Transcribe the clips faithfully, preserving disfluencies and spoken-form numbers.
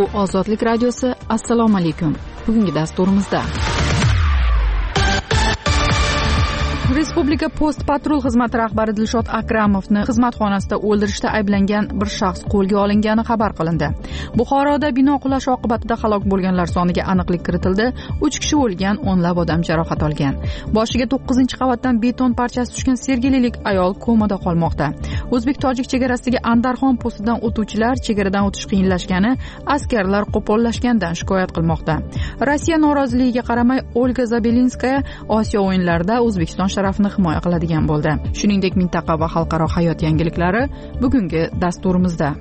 Ozodlik radiosi. Assalomu alaykum. Bugungi dasturimizda Respublika post patrul xizmati rahbari Dilshod Akramovni xizmat xonasida o'ldirishda ayblangan bir shaxs qo'lga olingani xabar qilindi. Buxoroda bino qulashi oqibatida halok bo'lganlar soniga aniqlik kiritildi. uch kishi o'lgan, o'nlab odam jarohat olgan. Boshiga to'qqizinchi qavatdan beton parchasi tushgan sergelilik ayol komada qolmoqda. O'zbek-tojik chegarasiga Andarxon postidan o'tuvchilar chegaradan o'tish qiyinlashgani, askarlar qo'pollashgandan shikoyat qilmoqda. Rossiya noroziligiga qaramay Olga Zabelinskaya Osiyo o'yinlarida O'zbekiston sharafini himoya qiladigan bo'ldi. Shuningdek, mintaqa va xalqaro hayot yangiliklari bugungi dasturimizda.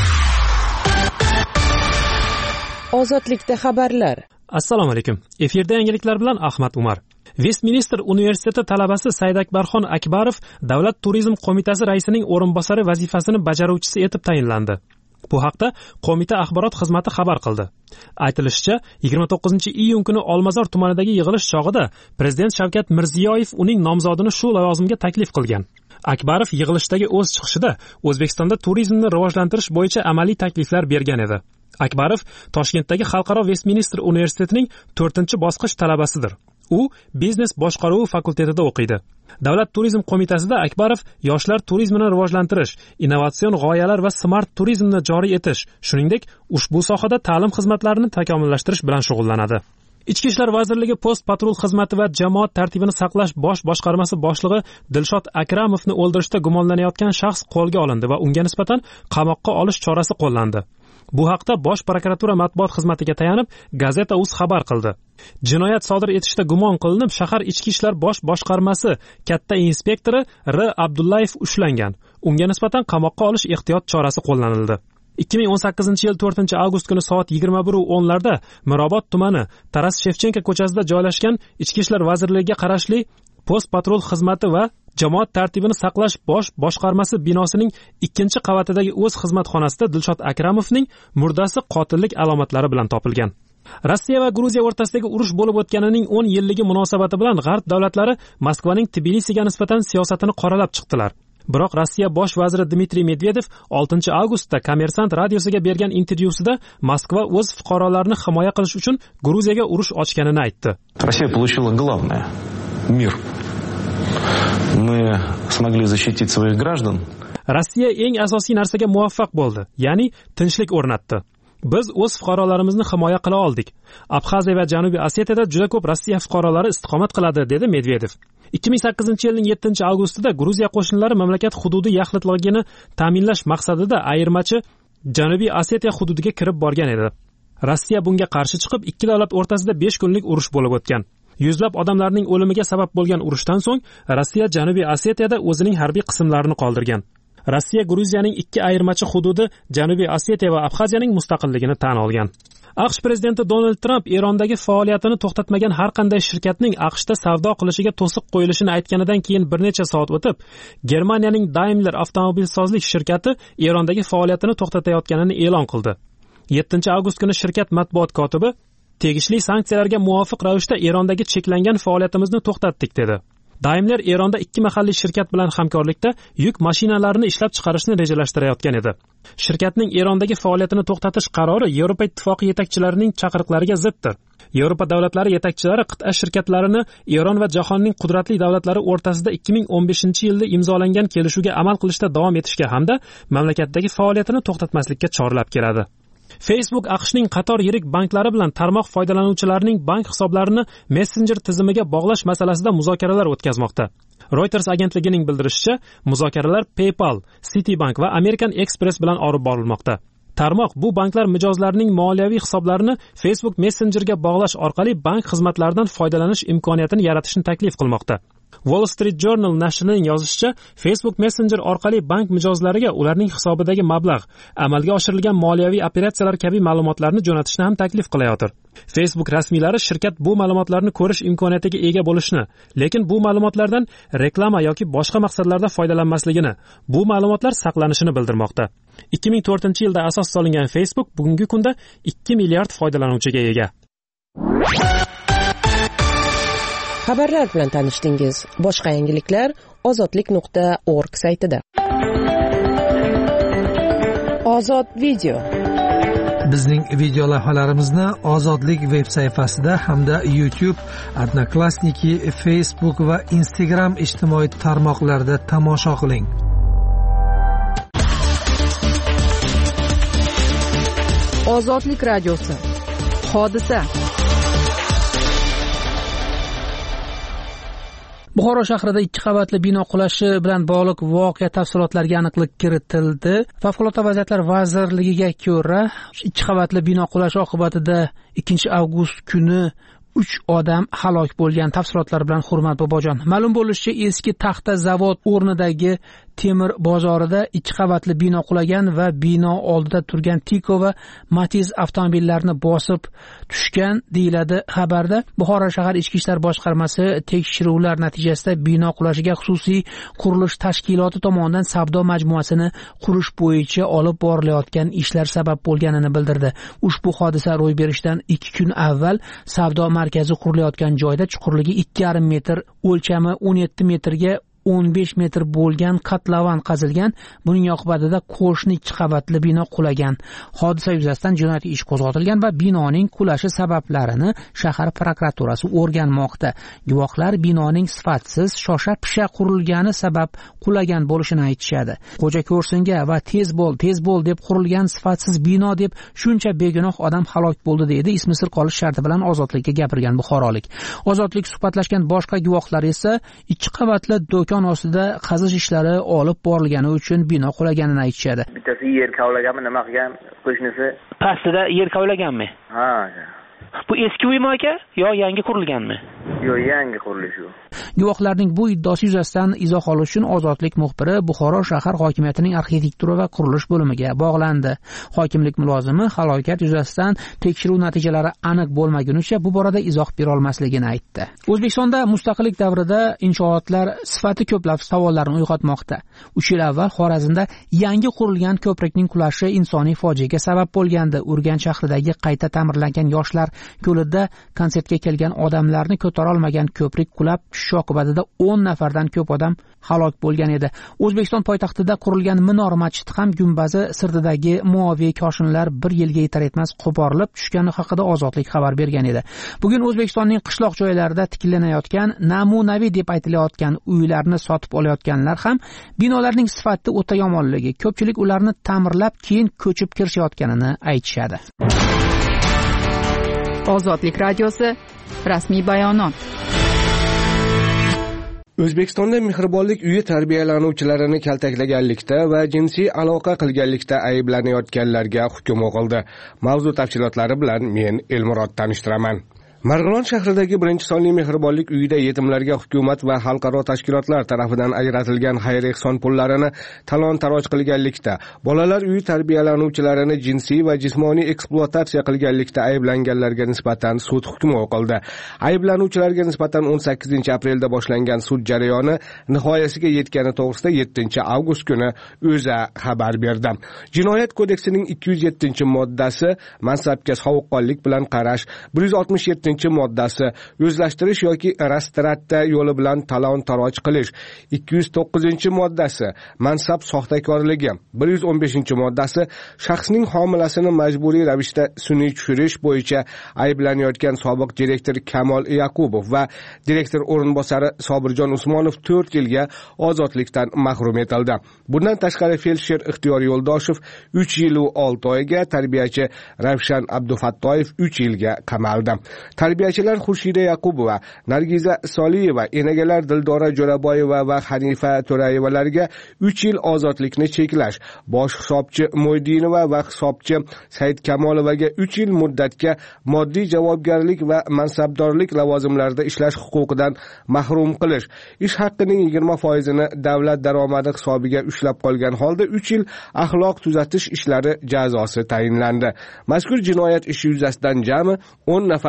Ozodlikda xabarlar. Assalomu alaykum. Efirda yangiliklar bilan Ahmad Umar. Westminster universiteti talabasi Saidakbarxon Akbarov Davlat turizm qo'mitasi raisining o'rinbosari vazifasini bajaruvchisi etib tayinlandi. Bu haqda qo'mita axborot xizmati xabar qildi. Aytilishicha, yigirma to'qqizinchi iyun kuni Olmazor tumanidagi yig'ilish chog'ida Prezident Shavkat Mirziyoyev uning nomzodini shu lavozimga taklif qilgan. Akbarov yig'ilishdagi o'z chiqishida O'zbekistonda turizmni rivojlantirish bo'yicha amaliy takliflar bergan edi. Akbarov Toshkentdagi Xalqaro Westminster universitetining to'rtinchi bosqich talabasidir. U biznes boshqaruvi fakultetida o'qiydi. Davlat turizm qo'mitasida Akbarov yoshlar turizmini rivojlantirish, innovatsion g'oyalar va smart turizmni joriy etish, shuningdek, ushbu sohada ta'lim xizmatlarini takomillashtirish bilan shug'ullanadi. Ichki ishlar vazirligi post patrul xizmati va jamoat tartibini saqlash bosh boshqarmasi boshlig'i Dilshod Akramovni o'ldirishda gumonlanayotgan shaxs qo'lga olindi va unga nisbatan qamoqqa olish chorasi qo'llandi. Bu haqda Bosh prokuratura matbuot xizmatiga tayanib, Gazeta.uz xabar qildi. Jinoyat sodir etishda gumon qilinib, shahar ichki ishlar bosh boshqarmasi katta inspektori R. Abdullayev ushlangan. Unga nisbatan qamoqqa olish ehtiyot chorasi qo'llanildi. ikki ming o'n sakkizinchi yil to'rtinchi avgust kuni soat yigirma bir o'n larda Mirobod tumani Taras Shevchenko ko'chasida joylashgan Ichki ishlar vazirligiga qarashli post patrul xizmati va jamoat tartibini saqlash bosh boshqarmasi binosining ikkinchi qavatidagi o'z xizmat xonasida Dilshod Akramovning murdasi qotillik alomatlari bilan topilgan. Rossiya va Gruziya o'rtasidagi urush bo'lib o'tganining o'n yilligi munosabati bilan G'arb davlatlari Moskvaning Tbilisiga nisbatan siyosatini qoralab chiqdilar. Biroq Rossiya bosh vaziri Dmitriy Medvedev oltinchi avgustda Kommersant radiosiga bergan intervyusida Moskva o'z fuqarolarini himoya qilish uchun Gruziyaga urush ochganini aytdi. Rossiya получила главное — мир. Мы смогли защитить своих граждан. Rossiya eng asosiy narsaga muvaffaq bo'ldi, ya'ni tinchlik o'rnatdi. Biz o'z fuqarolarimizni himoya qila oldik. Abxaziya va Janubiy Osetiyada juda ko'p Rossiya fuqarolari istiqomat qiladi, dedi Medvedev. ikki ming sakkizinchi yilning yettinchi avgustida Gruziya qo'shinlari mamlakat hududiy yaxlitligini ta'minlash maqsadida ayirmachi Janubiy Osetiya hududiga kirib borgan edi. Rossiya bunga qarshi chiqib, ikki davlat o'rtasida besh kunlik urush bo'lib o'tgan. Yuzlab odamlarning o'limiga sabab bo'lgan urushdan so'ng Rossiya Janubiy Osetiyada o'zining harbiy qismlarini qoldirgan. Rossiya Gruziyaning ikki ayirmachi hududi Janubiy Osetiya va Abxaziyaning mustaqilligini tan olgan. AQSh prezidenti Donald Trump Erondagi faoliyatini to'xtatmagan har qanday shirkatning AQShda savdo qilishiga to'siq qo'yilishini aytganidan keyin bir necha soat o'tib, Germaniyaning Daimler avtomobilsozlik shirkati Erondagi faoliyatini to'xtatayotganini e'lon qildi. yettinchi avgust kuni shirkat matbuot kotibi tegishli sanksiyalarga muvofiq ravishda Erondagi cheklangan faoliyatimizni to'xtatdik dedi. Daimler Eronda ikki mahalliy shirkat bilan hamkorlikda yuk mashinalarini ishlab chiqarishni rejalashtirayotgan edi. Shirkatning Erondagi faoliyatini to'xtatish qarori Yevropa ittifoqi yetakchilarining chaqiriqlariga ziddir. Yevropa davlatlari yetakchilari qit'a shirkatlarini Eron va jahonning qudratli davlatlari o'rtasida ikki ming o'n beshinchi yilda imzolangan kelishuvga amal qilishda davom etishga hamda mamlakatdagi faoliyatini to'xtatmaslikka chorlab keladi. Facebook AQShning qator yirik banklari bilan tarmoq foydalanuvchilarining bank hisoblarini Messenger tizimiga bog'lash masalasida muzokaralar o'tkazmoqda. Reuters agentligining bildirishicha, muzokaralar PayPal, Citibank va American Express bilan olib borilmoqda. Tarmoq bu banklar mijozlarining moliyaviy hisoblarini Facebook Messengerga bog'lash orqali bank xizmatlaridan foydalanish imkoniyatini yaratishni taklif qilmoqda. Wall Street Journal nashrining yozishicha, Facebook Messenger orqali bank mijozlariga ularning hisobidagi mablag', amalga oshirilgan moliyaviy operatsiyalar kabi ma'lumotlarni jo'natishni ham taklif qilayotir. Facebook rasmiylari shirkat bu ma'lumotlarni ko'rish imkoniyatiga ega bo'lishni, lekin bu ma'lumotlardan reklama yoki boshqa maqsadlarda foydalanmasligini, bu ma'lumotlar saqlanishini bildirmoqda. ikki ming to'rtinchi yilda asos solingan Facebook bugungi kunda ikki milliard foydalanuvchiga ega. Xabarlar bilan tanishdingiz. Boshqa yangiliklar ozodlik nuqta org saytida. Ozod video. Bizning video lavhalarimizni Ozodlik veb sayfasida hamda YouTube, Odnoklassniki, Facebook va Instagram ijtimoiy tarmoqlarida tomosha qiling. Ozodlik radiosi. Hodisa. Buxoro shahrida ikki qavatli bino qulashi bilan bog'liq voqea tafsilotlariga aniqlik kiritildi. Favqulodda vaziyatlar vazirligiga ko'ra, ikki qavatli bino qulashi oqibatida ikkinchi avgust kuni uch odam halok bo'lgan. Tafsilotlar bilan Hurmat Bobojon. Ma'lum bo'lishicha, eski taxta zavod o'rnidagi temir bozorida ikki qavatli bino qulagan va bino oldida turgan Tiko va Matiz avtomobillarini bosib tushgan deyiladi xabarda. Buxoro shahar Ichki ishlar boshqarmasi tekshiruvlar natijasida bino qulashiga xususiy qurilish tashkiloti tomonidan savdo majmuasini qurish bo'yicha olib borilayotgan ishlar sabab bo'lganini bildirdi. Ushbu hodisa ro'y berishidan ikki kun avval savdo markazi qurilayotgan joyda chuqurligi ikki yarim metr, o'lchami o'n yetti metrga o'n besh metr bo'lgan kotlovan qazilgan. Buning oqibatida qo'shni ikki qavatli bino qulagan. Hodisa yuzasidan jinoyat ish qo'zg'atilgan va binoning qulashi sabablarini shahar prokuraturasi o'rganmoqda. Guvohlar binoning sifatsiz, shosha-pisha qurilgani sabab qulagan bo'lishini aytishadi. Xo'ja ko'rsinga va tez bo'l, tez bo'l deb qurilgan sifatsiz bino deb shuncha begunoh odam halok bo'ldi deydi ismi sir qolish sharti bilan Ozodlikka gapirgan buxorolik. Ozodlik suhbatlashgan boshqa guvohlar esa ikki qavatli do'kon ostida qazish ishlari olib borilgani uchun bino qulaganini aytishadi. Bittasi yer kavlaganmi, nima qilgan qo'shnisi? Pastida yer kavlaganmi? Ha. Bu eski uymi aka yo yangi qurilganmi? Yo'q, yangi qurilish u. Guvohlarning bu iddaosi yuzasidan izoh olish uchun Ozodlik muxbiri Buxoro shahar hokimiyatining arxitektura va qurilish bo'limiga bog'landi. Hokimlik mulozimi halokat yuzasidan tekshiruv natijalari aniq bo'lmagunicha bu borada izoh bera olmasligini aytdi. O'zbekistonda mustaqillik davrida inshootlar sifati ko'plab savollarni uyg'otmoqda. uch yil avval Xorazmda yangi qurilgan ko'prikning qulashi insoniy fojiaga sabab bo'lgandi. Urganch shahridagi qayta ta'mirlangan yoshlar ko'lida konsertga kelgan odamlarni ko'tara olmagan ko'prik qulab tushishi oqibatida o'n nafardan ko'p odam halok bo'lgan edi. O'zbekiston poytaxtida qurilgan Minor masjid ham gumbazi sirtidagi muoviy koshinlar bir yilga yetar etmas qo'porilib tushgani haqida Ozodlik xabar bergan edi. Bugun O'zbekistonning qishloq joylarida tiklanayotgan, namunaviy deb aytilayotgan uylarni sotib olayotganlar ham binolarning sifati o'ta yomonligi, ko'pchilik ularni ta'mirlab keyin ko'chib kirishayotganini aytishadi. Ozodlik radiosi rasmiy bayonot. O'zbekistonda mehribonlik uyi tarbiyalanuvchilarini kaltaklaganlikda va jinsiy aloqa qilganlikda ayblanayotganlarga hukm o'qildi. Mavzu tafsilotlari bilan men Elmurod tanishtiraman. Marg'ilon shahridagi birinchi sonli mehribonlik uyida yetimlarga hukumat va xalqaro tashkilotlar tomonidan ajratilgan xayr-ehson pullarini talon-taroj qilganlikda, bolalar uyi tarbiyalanuvchilarini jinsiy va jismoniy ekspluatatsiya qilganlikda ayblanganlarga nisbatan sud hukmi o'qildi. Ayblanuvchilarga nisbatan o'n sakkizinchi aprelda boshlangan sud jarayoni nihoyasiga yetgani to'g'risida yettinchi avgust kuni O'zA xabar berdi. Jinoyat kodeksining ikki yuz yettinchi moddasi mansabga sovuqqonlik bilan qarash, bir yuz oltmish yettinchi moddasi o'zlashtirish yoki rastratta yo'li bilan talon-taroj qilish, ikki yuz to'qqizinchi moddasi mansab soxtakorligi, bir yuz o'n beshinchi moddasi shaxsning homilasini majburiy ravishda sun'iy tushirish bo'yicha ayblanayotgan sobiq direktor Kamol Yaqubov va direktor o'rinbosari Sobirjon Usmonov to'rt yilga ozodlikdan mahrum etildi. Bundan tashqari feldsher Ixtiyor Yo'ldoshev uch yil va olti oyga, tarbiyachi Ravshan Abdufattoyev uch yilga qamaldi. Tarbiyachilar Xurshida Yaqubova, Nargiza Soliyeva, enagalar Dildora Jo'raboyeva va Hanifa To'rayevalarga uch yil ozodlikni cheklash, bosh hisobchi Mo'ydinova va hisobchi Said Kamolovaga uch yil muddatga moddiy javobgarlik va mansabdorlik lavozimlarida ishlash huquqidan mahrum qilish, ish haqqining yigirma foizini davlat daromadi hisobiga ushlab qolgan holda uch yil axloq tuzatish ishlari jazosi tayinlandi. Mazkur jinoyat ishi yuzasidan jami o'n nafar odamga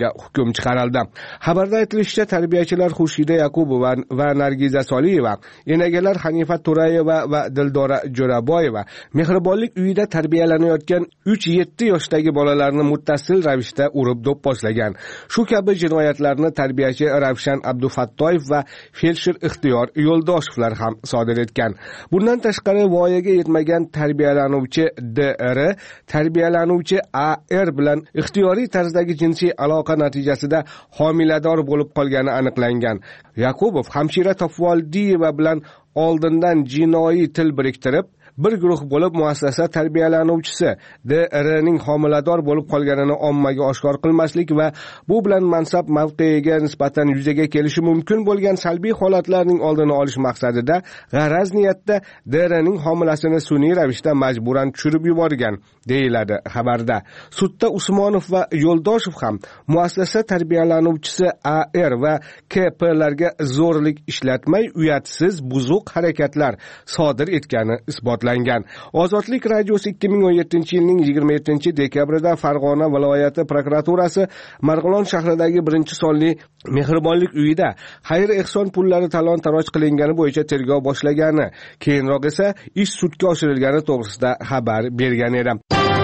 qilinganiga hukm chiqarildi. Xabarda aytilishicha, tarbiyachilar Xurshida Yaqubova va Nargiza Soliyeva, enagalar Hanifa To'rayeva va Dildora Jo'raboyeva mehribonlik uyida tarbiyalanayotgan uch yetti yoshdagi bolalarni muttasil ravishda urib do'pposlagan. Shu kabi jinoyatlarni tarbiyachi Ravshan Abdufattoyev va feldsher Ixtiyor Yo'ldoshevlar ham sodir etgan. Bundan tashqari voyaga yetmagan tarbiyalanuvchi D R tarbiyalanuvchi A R bilan ixtiyoriy tarzdagi jinsiy aloqa natijasida homilador bo'lib qolgani aniqlangan. Yaqubov hamshira Topvoldiyeva bilan oldindan jinoiy til biriktirib, bir guruh bo'lib muassasa tarbiyalanuvchisi D R ning homilador bo'lib qolganini ommaga oshkor qilmaslik va bu bilan mansab mavqeiga nisbatan yuzaga kelishi mumkin bo'lgan salbiy holatlarning oldini olish maqsadida g'araz niyatda D R ning homilasini sun'iy ravishda majburan tushirib yuborgan, deyiladi xabarda. Sudda Usmonov va Yo'ldoshev ham muassasa tarbiyalanuvchisi A R va K P larga zo'rlik ishlatmay uyatsiz buzuq harakatlar sodir etgani isbot Ozodlik radiosi ikki ming o'n yettinchi yilning yigirma yettinchi dekabrida Farg'ona viloyati prokuraturasi Marg'ilon shahridagi birinchi sonli mehribonlik uyida xayr-ehson pullari talon-taroj qilingani bo'yicha tergov boshlagani, keyinroq esa ish sudga oshirilgani to'g'risida xabar bergan edi.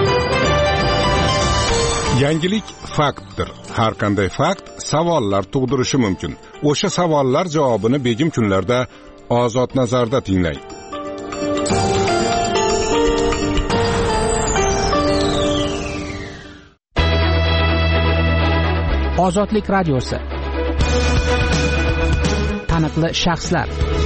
Yangilik faktdir. Har qanday fakt savollar tug'dirishi mumkin. O'sha savollar javobini begim kunlarda Ozod nazarda tinglang. Ozodlik radiosi. Taniqli shaxslar.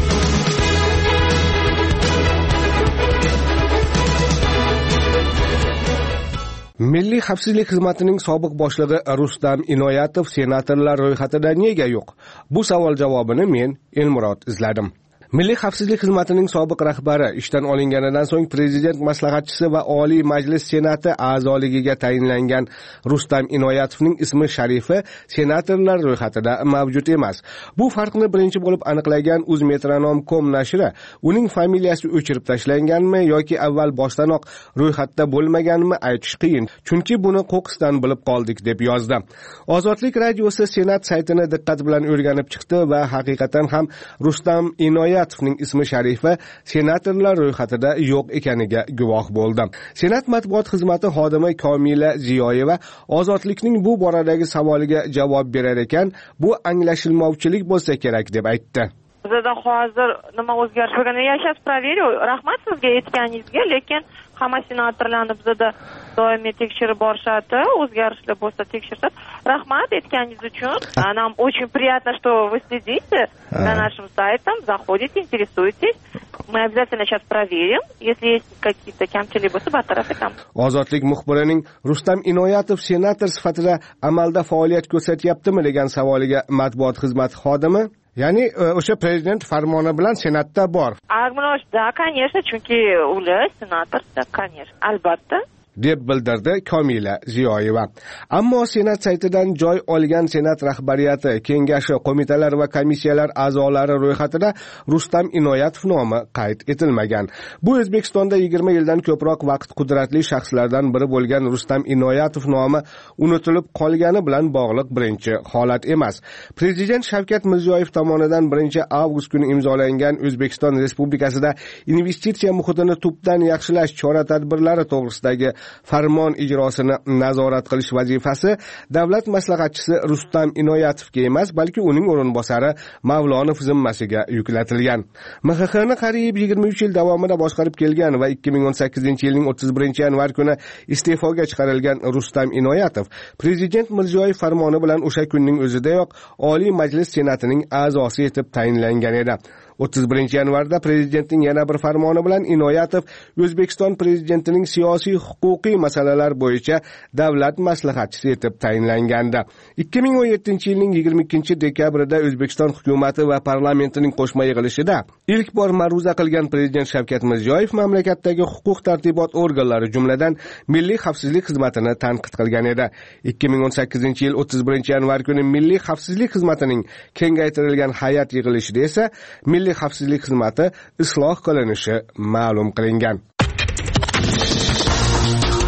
Milliy xavfsizlik xizmatining sobiq boshlig'i Rustam Inoyatov senatorlar ro'yxatida nega yo'q? Bu savol javobini men Elmurod izladim. Milliy xavfsizlik xizmatining sobiq rahbari ishdan olinganidan so'ng prezident maslahatchisi va Oliy Majlis Senati a'zoligiga tayinlangan Rustam Inoyatovning ismi sharifi senatorlar ro'yxatida mavjud emas. Bu farqni birinchi bo'lib aniqlagan Uzmetronom nokta com nashri uning familiyasi o'chirib tashlanganmi yoki avval boshdanoq ro'yxatda bo'lmaganmi aytish qiyin, chunki buni qo'qqisdan bilib qoldik deb yozdi. Ozodlik radiosi Senat saytini diqqat bilan o'rganib chiqdi va haqiqatan ham Rustam Inoyatov Ning ismi sharifi senatorlar ro'yxatida yo'q ekaniga guvoh bo'ldi. Senat matbuot xizmati xodimi Komila Ziyoyeva Ozodlikning bu boradagi savoliga javob berar ekan, bu anglashilmovchilik bo'lsa kerak deb aytdi. Bizda hozir nima o'zgarish bo'lganini yashab проверю. Rahmat sizga aytganingizga, lekin hamma senatorlarni bizda doimiy tekshirib borishadi, o'zgarishlar bo'lsa tekshirishadi. Rahmat aytganingiz uchun. Нам очень приятно, что вы следите за нашим сайтом, заходите, интересуетесь. Мы обязательно сейчас проверим, если есть какие-то kamchilik bo'lsa bartaraf etamiz. Ozodlik muxbirining Rustam Inoyatov senator sifatida amalda faoliyat ko'rsatyaptimi degan savoliga matbuot xizmati xodimi Ya'ni o'sha prezident farmoni bilan senatda bor. Да, конечно, chunki ular senatorda, конечно, albatta. deb bildirdi Komila Ziyoyeva. Ammo Senat saytidan joy olgan Senat rahbariyati, kengashi, qo'mitalar va komissiyalar a'zolari ro'yxatida Rustam Inoyatov nomi qayd etilmagan. Bu O'zbekistonda yigirma yildan ko'proq vaqt qudratli shaxslardan biri bo'lgan Rustam Inoyatov nomi unutilib qolgani bilan bog'liq birinchi holat emas. Prezident Shavkat Mirziyoyev tomonidan birinchi avgust kuni imzolangan O'zbekiston Respublikasida investitsiya muhitini tubdan yaxshilash chora-tadbirlari to'g'risidagi farmon ijrosini nazorat qilish vazifasi davlat maslahatchisi Rustam Inoyatovga emas, balki uning o'rinbosari Mavlonov zimmasiga yuklatilgan. M X Xni qariyb yigirma uch yil davomida boshqarib kelgan va ikki ming o'n sakkizinchi yilning o'ttiz birinchi yanvar kuni iste'foga chiqarilgan Rustam Inoyatov Prezident Mirziyoyev farmoni bilan o'sha kunning o'zidayoq Oliy Majlis Senatining a'zosi etib tayinlangan edi. o'ttiz birinchi yanvarda prezidentning yana bir farmoni bilan Inoyatov O'zbekiston prezidentining siyosiy huquqiy masalalar bo'yicha davlat maslahatchisi etib tayinlangandi. ikki ming o'n yettinchi yilning yigirma ikkinchi dekabrida O'zbekiston hukumati va parlamentining qo'shma yig'ilishida ilk bor ma'ruza qilgan prezident Shavkat Mirziyoyev mamlakatdagi huquq tartibot organlari, jumladan Milliy xavfsizlik xizmatini tanqid qilgan edi. ikki ming o'n sakkizinchi yil o'ttiz birinchi yanvar kuni Milliy xavfsizlik xizmatining kengaytirilgan hay'at yig'ilishida esa Milliy xavfsizlik xizmati isloh qilinishi ma'lum qilingan.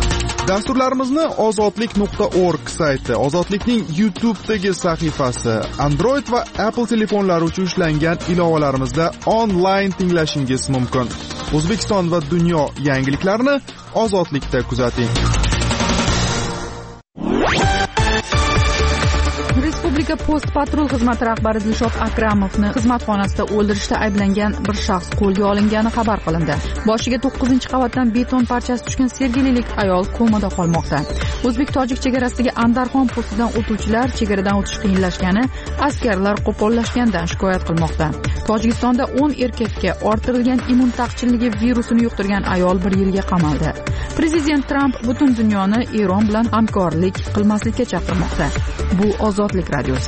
Dasturlarimizni ozodlik nuqta org sayti, Ozodlikning YouTube'dagi sahifasi, Android va Apple telefonlari uchun ishlangan ilovalarimizda onlayn tinglashingiz mumkin. O'zbekiston va dunyo yangiliklarini Ozodlikda kuzating. Respublika post patrul xizmati rahbari Dilshod Akramovni xizmat xonasida o'ldirishda ayblangan bir shaxs qo'lga olingani xabar qilindi. Boshiga to'qqizinchi qavatdan beton parchasi tushgan sergelilik ayol komada qolmoqda. O'zbek-tojik chegarasidagi Andarxon postidan o'tuvchilar chegaradan o'tish qiyinlashgani, askarlar qo'pollashgandan shikoyat qilmoqda. Tojikistonda o'n erkakka orttirilgan immun taqchilligi virusini yuqtirgan ayol bir yilga qamaldi. Prezident Tramp butun dunyoni Eron bilan hamkorlik qilmaslikka chaqirmoqda. Bu Ozodlik radiosi.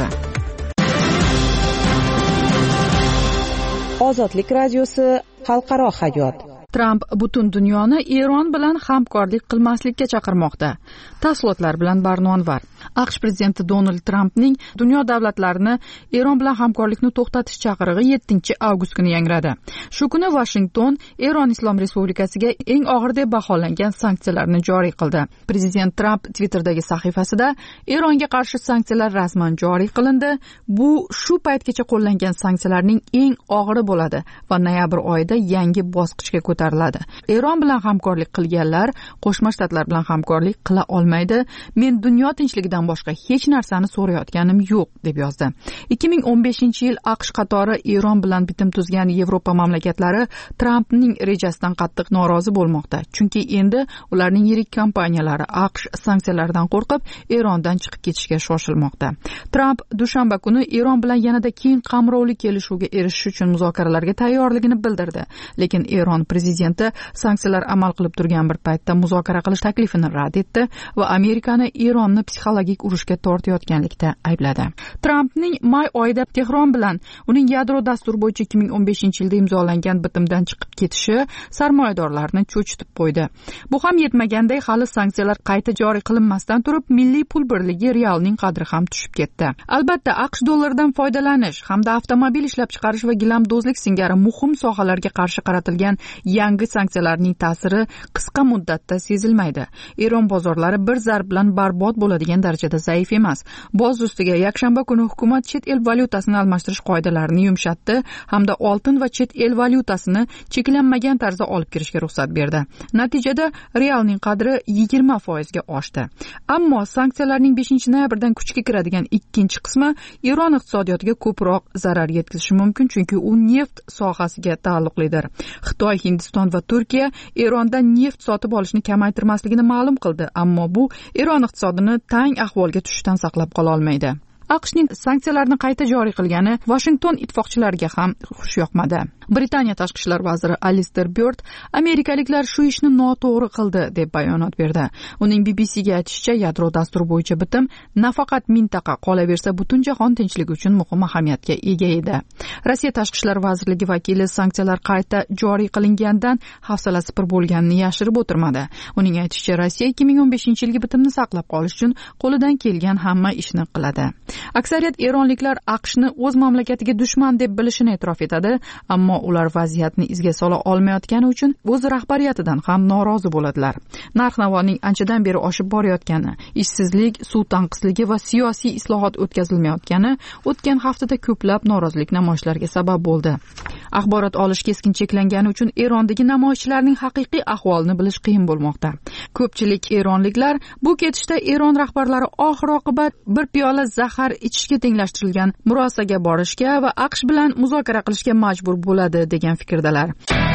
Ozodlik radiosi xalqaro hayot. Tramp butun dunyoni Eron bilan hamkorlik qilmaslikka chaqirmoqda. Tafsilotlar bilan Barnonvar. AQSh prezidenti Donald Trampning dunyo davlatlarini Eron bilan hamkorlikni to'xtatish chaqirig'i yettinchi avgust kuni yangradi. Shu kuni Washington Eron Islom Respublikasiga eng og'ir deb baholangan sanksiyalarni joriy qildi. Prezident Tramp Twitter'dagi sahifasida Eronga qarshi sanksiyalar rasman joriy qilindi. Bu shu paytgacha qo'llangan sanksiyalarning eng og'iri bo'ladi va noyabr oyida yangi bosqichga ko'tariladi. Eron bilan hamkorlik qilganlar Qo'shma Shtatlar bilan hamkorlik qila olmaydi. Men dunyo tinchligidan boshqa hech narsani so'rayotganim yo'q, deb yozdi. ikki ming o'n beshinchi yil AQSh qatori Eron bilan bitim tuzgan Yevropa mamlakatlari Trampning rejasidan qattiq norozi bo'lmoqda. Chunki endi ularning yirik kompaniyalari AQSh sanksiyalardan qo'rqib Erondan chiqib ketishga shoshilmoqda. Tramp dushanba kuni Eron bilan yanada keng qamrovli kelishuvga erishish uchun muzokaralarga tayyorligini bildirdi. Lekin Eron prezidenti sanksiyalar amal qilib turgan bir paytda muzokara qilish taklifini rad etdi va Amerikani Eronni psixologik urushga tortayotganlikda aybladi. Trampning may oyida Tehron bilan uning yadro dasturi bo'yicha ikki ming o'n beshinchi yilda imzolangan bitimdan chiqib ketishi sarmoyadorlarni cho'chitib qo'ydi. Bu ham yetmaganday hali sanksiyalar qayta joriy qilinmasdan turib milliy pul birligi realning qadri ham tushib ketdi. Albatta, AQSh dollaridan foydalanish hamda avtomobil ishlab chiqarish va gilamdozlik singari muhim sohalarga qarshi qaratilgan yangi sanksiyalarning ta'siri qisqa muddatda sezilmaydi. Eron bozorlari bir zarb bilan barbod bo'ladigan darajada zaif emas. Boz ustiga yakshanba kuni hukumat chet el valyutasini almashtirish qoidalarini yumshatdi hamda oltin va chet el valyutasini cheklanmagan tarzda olib kirishga ruxsat berdi. Natijada realning qadri yigirma foizga oshdi. Ammo sanksiyalarning beshinchi noyabrdan kuchga kiradigan ikkinchi qismi Eron iqtisodiyotiga ko'proq zarar yetkazishi mumkin, chunki u neft sohasiga taalluqlidir. Xitoy, Hindiston va Turkiya Erondan neft sotib olishni kamaytirmasligini ma'lum qildi, ammo bu Eron iqtisodini tang ahvolga tushishdan saqlab qola olmaydi. AQShning sanksiyalarni qayta joriy qilgani Washington ittifoqchilariga ham xush yoqmadi. Britaniya tashqi ishlar vaziri Alister Byrd amerikaliklar shu ishni noto'g'ri qildi deb bayonot berdi. Uning B B C'ga aytishicha, yadro dasturi bo'yicha bitim nafaqat mintaqa, qolaversa butun jahon tinchligi uchun muhim ahamiyatga ega edi. Rossiya tashqi ishlar vazirligi vakili sanksiyalar qayta joriy qilingandan hafsalasi pir bo'lganini yashirib o'tirmadi. Uning aytishicha, Rossiya ikki ming o'n beshinchi yilgi bitimni saqlab qolish uchun qo'lidan kelgan hamma ishni qiladi. Aksariyat eronliklar AQShni o'z mamlakatiga dushman deb bilishini e'tirof etadi, ammo ular vaziyatni izga sola olmayotgani uchun o'z rahbariyatidan ham norozi bo'ladilar. Narx-navoning anchadan beri oshib borayotgani, ishsizlik, suv tanqisligi va siyosiy islohot o'tkazilmayotgani o'tgan haftada ko'plab norozilik namoyishlariga sabab bo'ldi. Axborot olish keskin cheklangani uchun Erondagi namoyishchilarning haqiqiy ahvolini bilish qiyin bo'lmoqda. Ko'pchilik eronliklar bu ketishda Eron rahbarlari oxir-oqibat bir piyola zahar ichishga tenglashtirilgan murosaga borishga va AQSh bilan muzokara qilishga majbur bo'ladi degan fikrdalar.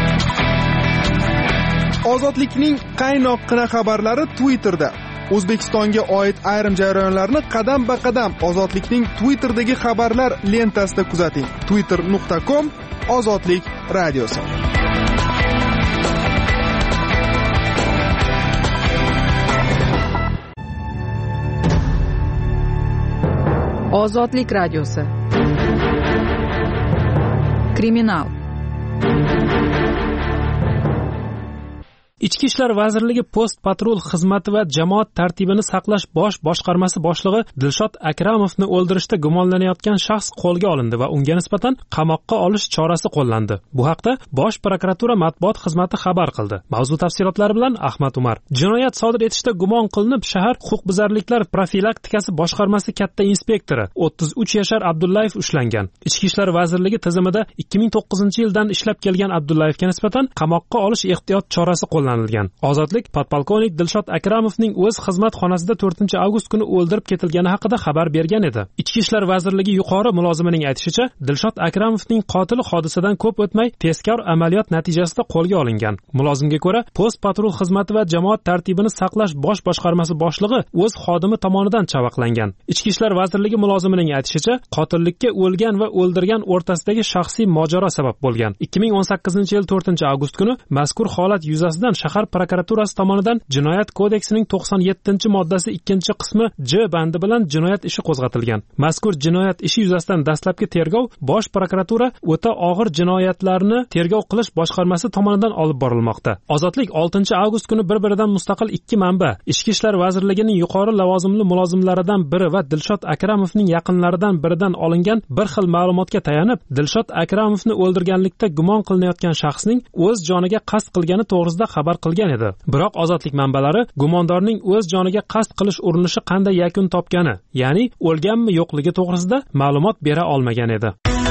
Ozodlikning qaynoqqina xabarlari Twitterda. O'zbekistonga oid ayrim jarayonlarni qadam-ba-qadam Ozodlikning Twitter'dagi xabarlar lentasida kuzating. twitter nuqta com Ozodlik radiosi. Ozodlik radiosi. Kriminal. Ichki ishlar vazirligi post patrul xizmati va jamoat tartibini saqlash bosh boshqarmasi boshlig'i Dilshod Akramovni o'ldirishda gumonlanayotgan shaxs qo'lga olindi va unga nisbatan qamoqqa olish chorasi qo'llandi. Bu haqda Bosh prokuratura matbuot xizmati xabar qildi. Mavzu tafsilotlari bilan Ahmad Umar. Jinoyat sodir etishda gumon qilinib shahar huquqbuzarliklar profilaktikasi boshqarmasi katta inspektori o'ttiz uch yashar Abdullayev ushlangan. Ichki ishlar vazirligi tizimida ikki ming to'qqizinchi yildan ishlab kelgan Abdullayevga nisbatan qamoqqa olish ehtiyot chorasi qo'llangan. Ozodlik podpolkovnik Dilshod Akramovning o'z xizmat xonasida to'rtinchi avgust kuni o'ldirib ketilgani haqida xabar bergan edi. Ichki ishlar vazirligi yuqori mulozimining aytishicha, Dilshod Akramovning qotili hodisadan ko'p o'tmay tezkor amaliyot natijasida qo'lga olingan. Mulozimga ko'ra, post patrul xizmati va jamoat tartibini saqlash bosh boshqarmasi boshlig'i o'z xodimi tomonidan chavaqlangan. Ichki ishlar vazirligi mulozimining aytishicha, qotillikka o'lgan va o'ldirgan o'rtasidagi shaxsiy mojaro sabab bo'lgan. ikki ming o'n sakkizinchi yil to'rtinchi avgust kuni mazkur holat yuzasidan shahar prokuraturasi tomonidan Jinoyat kodeksining to'qson yettinchi moddasi ikkinchi qismi J bandi bilan jinoyat ishi qo'zg'atilgan. Mazkur jinoyat ishi yuzasidan dastlabki tergov Bosh prokuratura o'ta og'ir jinoyatlarni tergov qilish boshqarmasi tomonidan olib borilmoqda. Ozodlik oltinchi avgust kuni bir-biridan mustaqil ikki manba, Ichki ishlar vazirligining yuqori lavozimli mulozimlaridan biri va Dilshod Akramovning yaqinlaridan biridan olingan bir xil ma'lumotga tayanib, Dilshod Akramovni o'ldirganlikda gumon qilinayotgan shaxsning o'z joniga qasd qilgani to'g'risida xabar qilgan edi. Biroq Ozodlik manbalari gumondorning o'z joniga qasd qilish urinishi qanday yakun topgani, ya'ni o'lganmi yo'qligi to'g'risida ma'lumot bera olmagan edi.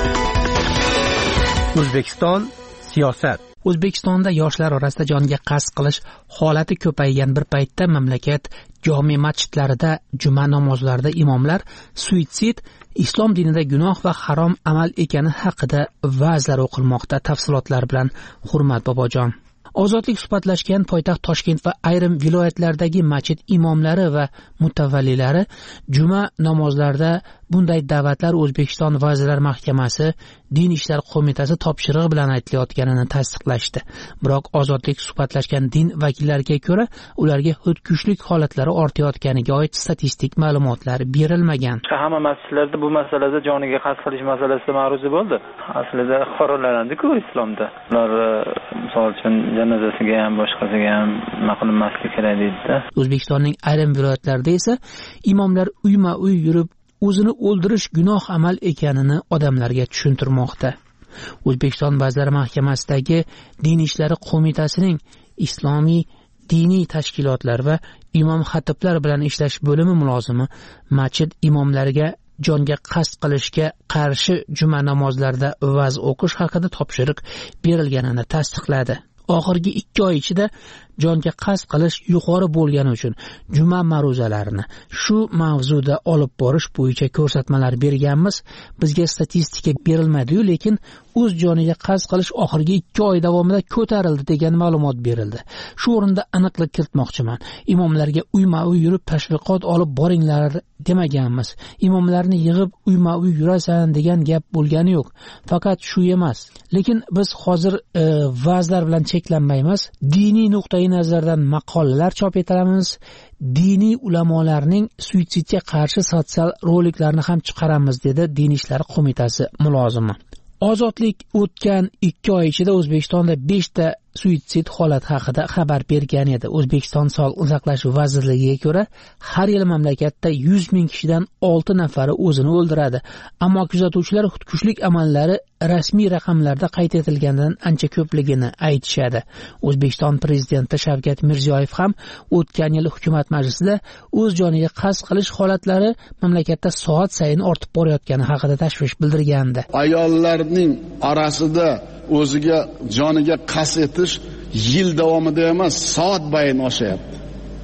O'zbekiston siyosat. O'zbekistonda yoshlar orasida joniga qasd qilish holati ko'paygan bir paytda mamlakat jome masjidlarida juma namozlarida imomlar suitsid islom dinida gunoh va harom amal ekani haqida va'zlar o'qilmoqda. Tafsilotlar bilan Hurmat Bobojon. Ozodlik suhbatlashgan poytaxt Toshkent va ayrim viloyatlardagi masjid imomlari va mutavvallilari juma namozlarida bunday da'vatlar O'zbekiston Vazirlar Mahkamasi Din ishlar qo'mitasi topshirig'i bilan aytilayotganini tasdiqlashdi. Biroq Ozodlik suhbatlashgan din vakillariga ko'ra, ularga xudkushlik holatlari ortayotganiga oid statistik ma'lumotlar berilmagan. Hamma masjidlarda bu masalada joniga qasd qilish masalasi ma'ruzi bo'ldi. Aslida qoralanadi-ku islomda. Ular misol uchun janozasiga ham boshqasiga ham naqlinmaslik kerak deydi-da. O'zbekistonning ayrim viloyatlarida esa imomlar uyma-uy yurib o'zini o'ldirish gunoh amal ekanini odamlarga tushuntirmoqda. O'zbekiston Vazirlar Mahkamasidagi Din ishlari qo'mitasining islomiy diniy tashkilotlar va imom xatiblar bilan ishlash bo'limi mulozimi masjid imomlariga jonga qasd qilishga qarshi juma namozlarida va'z o'qish haqida topshiriq berilganini tasdiqladi. Oxirgi ikki oy ichida jonga qasd qilish yuqori bo'lgani uchun juma ma'ruzalarini shu mavzuda olib borish bo'yicha ko'rsatmalar berganmiz. Bizga statistika berilmadi-yu, lekin o'z joniga qasd qilish oxirgi ikki oy davomida ko'tarildi degan ma'lumot berildi. Shu o'rinda aniqlik kiritmoqchiman. Imomlarga uyma-uy yurib tashviqot olib boringlar demaganmiz. Imomlarni yig'ib uyma-uy yurasan degan gap bo'lgani yo'q. Faqat shu emas. Lekin biz hozir e, va'zlar bilan cheklanmaymiz. Diniy nuqtai nazardan maqolalar chop etamiz. Diniy ulamolarning suitsidga qarshi sotsial roliklarni ham chiqaramiz, dedi Din ishlari qo'mitasi mulozimi. Ozodlik o'tgan ikki oy ichida O'zbekistonda beshta suitsid holat haqida xabar bergan edi. O'zbekiston Sog'liqni saqlash vazirligiga ko'ra, har yil mamlakatda yuz ming kishidan olti nafari o'zini o'ldiradi. Ammo kuzatuvchilar xudkushlik amallari rasmiy raqamlarda qayd etilganidan ancha ko'pligini aytishadi. O'zbekiston prezidenti Shavkat Mirziyoyev ham o'tgan yil hukumat majlisida o'z joniga qasd qilish holatlari mamlakatda soat sayin ortib borayotgani haqida tashvish bildirgandi. Ayollarning orasida o'ziga joniga qasd etish yil davomida emas, soat bayin oshyapti.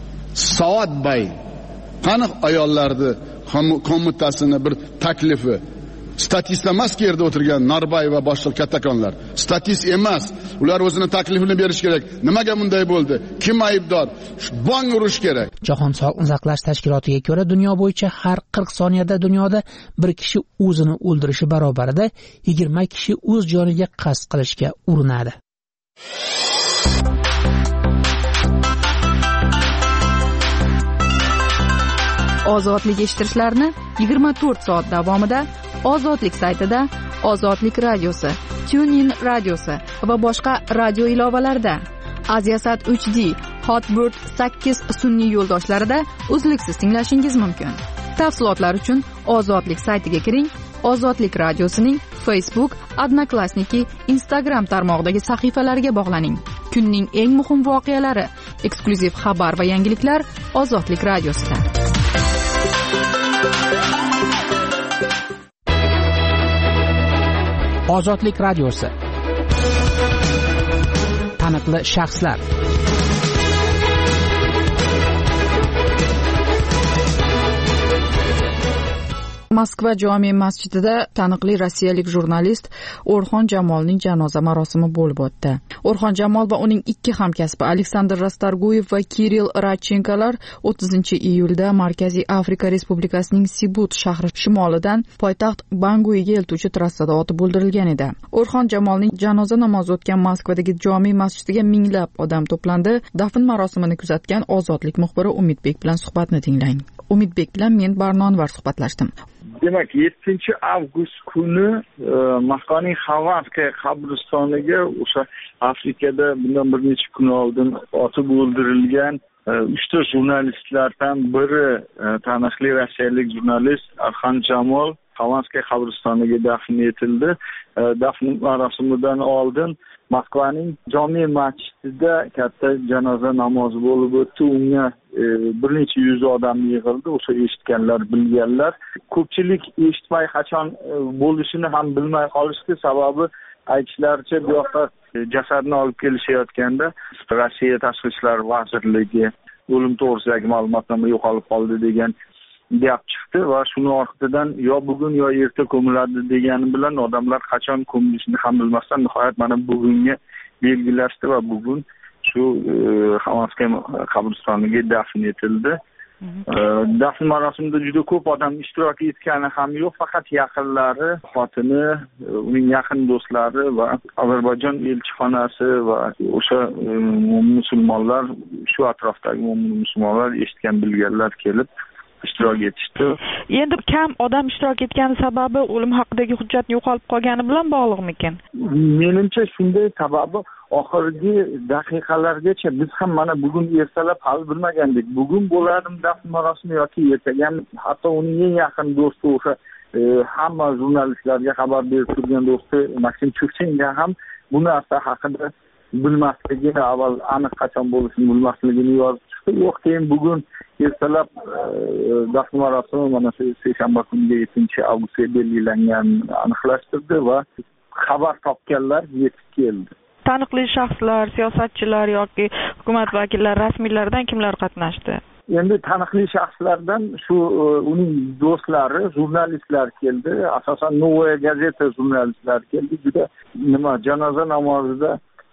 Soat bayin. Qani ayollarni qo'mitasini bir taklifi statist emas ki yerda o'tirgan Narbay va boshqa kattakonlar. Statist emas. Ular o'zini taklifini berish kerak. Nimaga bunday bo'ldi? Kim aybdor? Bong urish kerak. Jahon Sog'liqni saqlash tashkilotiga ko'ra, dunyo bo'yicha har qirq soniyada dunyoda bir kishi o'zini o'ldirishi barobarida yigirma kishi o'z joniga qasd qilishga urinadi. Ozodlik eshittirishlarni yigirma to'rt soat davomida Ozodlik saytida, Ozodlik radiosi, TuneIn radiosi va boshqa radio ilovalarida, Aziasat uch D, Hotbird sakkiz sun'iy yo'ldoshlarida uzluksiz tinglashingiz mumkin. Tafsilotlar uchun Ozodlik saytiga kiring. Ozodlik radiosining Facebook, Odnoklassniki, Instagram tarmog'idagi sahifalariga bog'laning. Kunning eng muhim voqealari, eksklyuziv xabar va yangiliklar Ozodlik radiosida. Ozodlik radiosi. Taniqli shaxslar. Moskva jome masjidida taniqli rossiyalik jurnalist O'rxon Jamolning janoza marosimi bo'lib o'tdi. O'rxon Jamol va uning ikki hamkasbi Aleksandr Rastorguyev va Kirill Radchenkolar o'ttizinchi iyulda Markaziy Afrika Respublikasining Sibut shahri shimolidan poytaxt Banguiga eltuvchi trassada otib o'ldirilgan edi. O'rxon Jamolning janoza namozi o'tgan Moskvadagi jome masjidiga minglab odam to'plandi. Dafn marosimini kuzatgan Ozodlik muxbiri Umidbek bilan suhbatni tinglang. Umidbek bilan men Barnonvar suhbatlashdim. Demak, yettinchi avgust kuni Moskvaning Xavanska qabristoniga o'sha Afrikada bundan bir necha kun oldin otib o'ldirilgan uchta jurnalistlardan biri, taniqli rossiyalik jurnalist Orxon Jamol Xavanska qabristoniga dafn etildi. Dafn marosimidan oldin Moskvaning jome masjidida katta janoza namozi bo'lib o'tdi. Unga bir necha yuz odam yig'ildi. O'sha eshitganlar, bilganlar. Ko'pchilik eshitmay qachon bo'lishini ham bilmay qolishdi. Sababi aytishlaricha bu yoqqa jasadni olib kelishayotganda Rossiya Tashqi ishlar vazirligi o'lim to'g'risidagi ma'lumotnoma yo'qolib qoldi degan gap chiqdi va shuni ortidan yo bugun yo erta ko'miladi degani bilan odamlar qachon ko'milishini ham bilmasdan nihoyat mana bugunga belgilashdi va bugun shu Xavanska qabristoniga dafn etildi. Dafn marosimida juda ko'p odam ishtirok etgani ham yo'q, faqat yaqinlari, xotini, uning yaqin do'stlari va Ozarbayjon elchixonasi va o'sha musulmonlar, shu atrofdagi musulmonlar, eshitgan bilganlar kelib ishtirok etishdi. Endi kam odam ishtirok etgani sababi o'lim haqidagi hujjatni yo'qolib qolgani bilan bog'liqmikan? Menimcha shunday sababi oxirgi daqiqalargacha biz ham mana bugun ertalab hali bilmagandik. Bugun bo'ladimi dafn marosimi yoki ertaga, hatto uning eng yaqin do'sti o'sha hamma jurnalistlarga xabar berib turgan do'sti Maksim Chuvchenko ham bu narsa haqida bilmasligini, avval aniq qachon bo'lishini bilmasligini yozib chiqdi. Yo'q, keyin bugun ertalab dafn marosimi mana shu seshanba kuniga yettinchi avgustga belgilanganini aniqlashtirdi va xabar topganlar yetib keldi. Taniqli shaxslar, siyosatchilar yoki hukumat vakillari, rasmiylardan kimlar qatnashdi? Endi taniqli shaxslardan shu uning do'stlari, jurnalistlar keldi. Asosan Novaya gazeta jurnalistlari keldi. Juda nima janoza namozida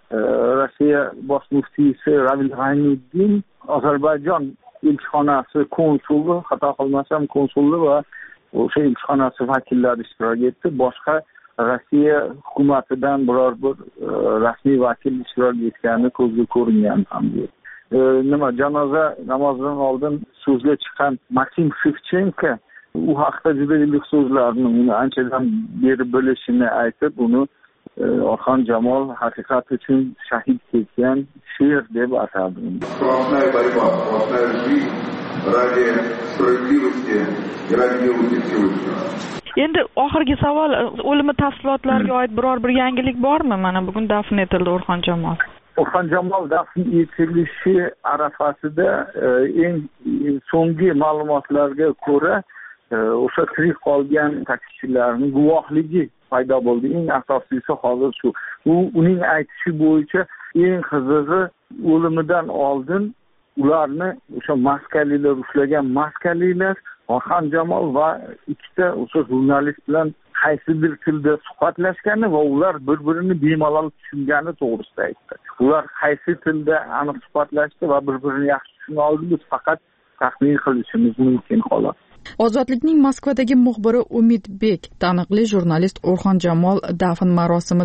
Rossiya bosh muftiysi Ravil G'aynuddin, Ozarbayjon elchixonasi konsuli, xato qilmasam konsuli va o'sha elchixonasi vakillari ishtirok etdi. Boshqa Rossiya hukumatidan biror bir rasmiy vakil ishtirok etgani ko'zga ko'ringan ham yo'q. Nima janoza namozidan oldin so'zga chiqqan Maksim Shevchenko u haqda juda iliq so'zlarni, uni anchadan beri bilishini aytib, uni Orxon Jamol haqiqat uchun shahid ketgan sher deb atadi. Сплошная борьба, сплошная жизнь ради справедливости и ради милости Всевышнего. Endi oxirgi savol, o'limi tafsilotlariga oid biror bir yangilik bormi? Mana bugun dafn etildi O'rxon Jamol. O'rxon Jamol dafn etilishi arafasida eng so'nggi ma'lumotlarga ko'ra o'sha tirik qolgan taksichilarning guvohligi paydo bo'ldi. Eng asosiysi hozir shu. U uning aytishi bo'yicha eng qizig'i o'limidan oldin ularni o'sha maskalilar ushlagan maskalilar Orxon Jamol va ikkita o'sha jurnalist bilan qaysidir tilda suhbatlashgani va ular bir-birini bemalol tushungani to'g'risida aytdi. Ular qaysi tilda aniq suhbatlashdi va bir-birini yaxshi tushuna oldi, biz faqat taxmin qilishimiz mumkin xolos. Ozodlikning Moskvadagi muxbiri Umidbek taniqli jurnalist O'rxon Jamol dafn marosimidan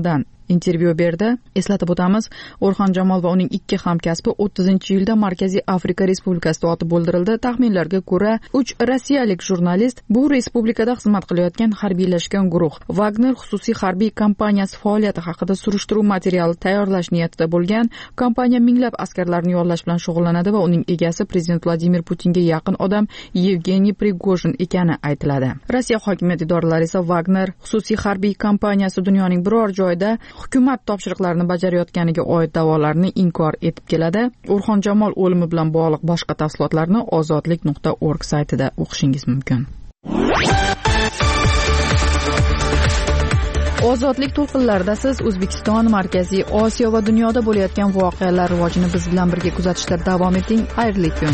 intervyu berdi. Eslatib o'tamiz, O'rxon Jamol va uning ikki hamkasbi o'ttizinchi yilda Markaziy Afrika Respublikasida otib o'ldirildi. Taxminlarga ko'ra, uch rossiyalik jurnalist bu respublikada xizmat qilayotgan harbiylashgan guruh Wagner xususiy harbiy kompaniyasi faoliyati haqida surishtiruv materiali tayyorlash niyatida bo'lgan. Kompaniya minglab askarlarni yollash bilan shug'ullanadi va uning egasi prezident Vladimir Putinga yaqin odam Yevgeniy Prigojin ekani aytiladi. Rossiya hokimiyat idoralari esa Wagner xususiy harbiy kompaniyasi dunyoning biror joyida hukumat topshiriqlarini bajarayotganiga oid da'volarni inkor etib keladi. O'rxon Jamol o'limi bilan bog'liq boshqa tafsilotlarni ozodlik nuqta org saytida o'qishingiz mumkin. Ozodlik to'lqinlarida siz O'zbekiston, Markaziy Osiyo va dunyoda bo'layotgan voqealar rivojini biz bilan birga kuzatishda davom eting. Xayrli kun.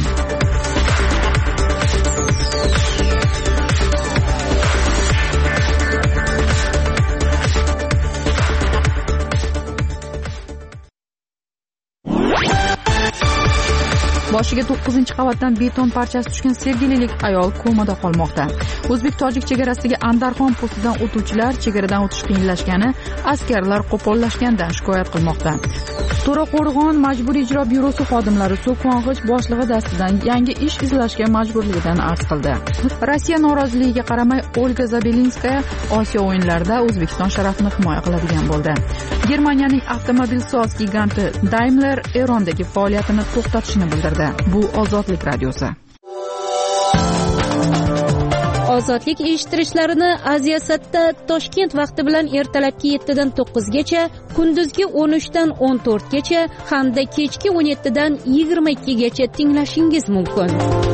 Boshiga to'qqizinchi qavatdan beton parchasi tushgan sergelilik ayol komada qolmoqda. O'zbek-tojik chegarasiga Andarxon postidan o'tuvchilar chegaradan o'tish qiyinlashgani, askarlar qo'pollashgandan shikoyat qilmoqda. To'raqo'rg'on majburiy ijro byurosi xodimlari so'kong'ich boshlig'i dastidan yangi ish izlashga majburligidan arz qildi. Rossiya noroziligiga qaramay Olga Zabelinskaya Osiyo o'yinlarida O'zbekiston sharafini himoya qiladigan bo'ldi. Germaniyaning avtomobilsoz giganti Daimler Erondagi faoliyatini to'xtatishini bildirdi. Bu Ozodlik radiosi. Ozodlik eshittirishlarini Aziyasatda Toshkent vaqti bilan ertalabki yettidan to'qqizgacha, kunduzgi o'n uchdan o'n to'rtgacha hamda kechki o'n yettidan yigirma ikkigacha tinglashingiz mumkin.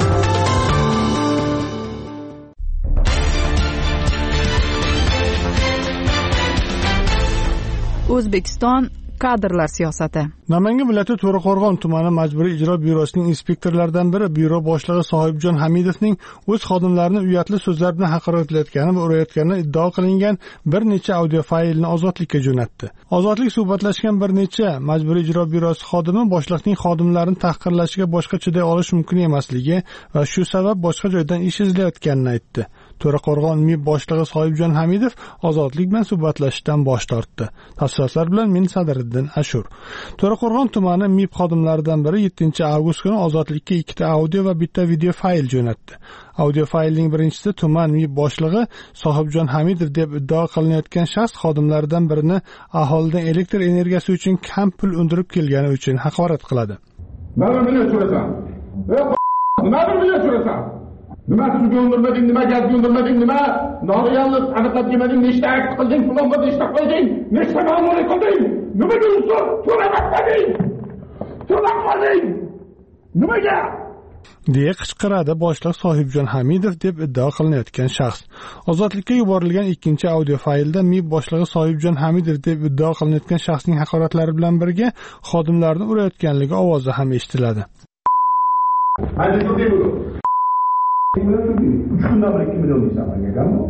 O'zbekiston kadrlar siyosati. Namangan viloyati To'raqo'rg'on tumani majburiy ijro byurosining inspektorlaridan biri byuro boshlig'i Sohibjon Hamidovning o'z xodimlarini uyatli so'zlar bilan haqoratlayotgani va urayotgani iddao qilingan bir necha audio faylni Ozodlikka jo'natdi. Ozodlik suhbatlashgan bir necha majburiy ijro byurosi xodimi boshliqning xodimlarini tahqirlashiga boshqa chiday olish mumkin emasligi va shu sabab boshqa joydan ish izlayotganini aytdi. To'raqo'rg'on M I B boshlig'i Sohibjon Hamidov Ozodlik bilan suhbatlashishdan bosh tortdi. Tafsilotlar bilan men Sadriddin Ashur. To'raqo'rg'on tumani M I B xodimlaridan biri yettinchi avgust kuni Ozodlikka ikkita audio va bitta video fayl jo'natdi. Audio faylning birinchisida tuman M I B boshlig'i Sohibjon Hamidov deb iddao qilinayotgan shaxs xodimlaridan birini aholidan elektr energiyasi uchun kam pul undirib kelgani uchun haqorat qiladi. Nima bilan so'rasam? Nima bilan so'rasam? Nima suvga undirmading, nima gazga undirmading, nima nogiyanni aniqlab kelmading, nechta akt qilding, falonga nechta qo'yding, nechta ma'muriy qilding, nimaga usul so'ramading? So'ramading. Nimaga? deya qichqiradi boshliq Sohibjon Hamidov deb iddao qilinayotgan shaxs. Ozodlikka yuborilgan ikkinchi audio faylda M I B boshlig'i Sohibjon Hamidov deb iddao qilinayotgan shaxsning haqoratlari bilan birga xodimlarni urayotganligi ovozi ham eshitiladi. uch kundan beri ikki million deysan menga ekanmi?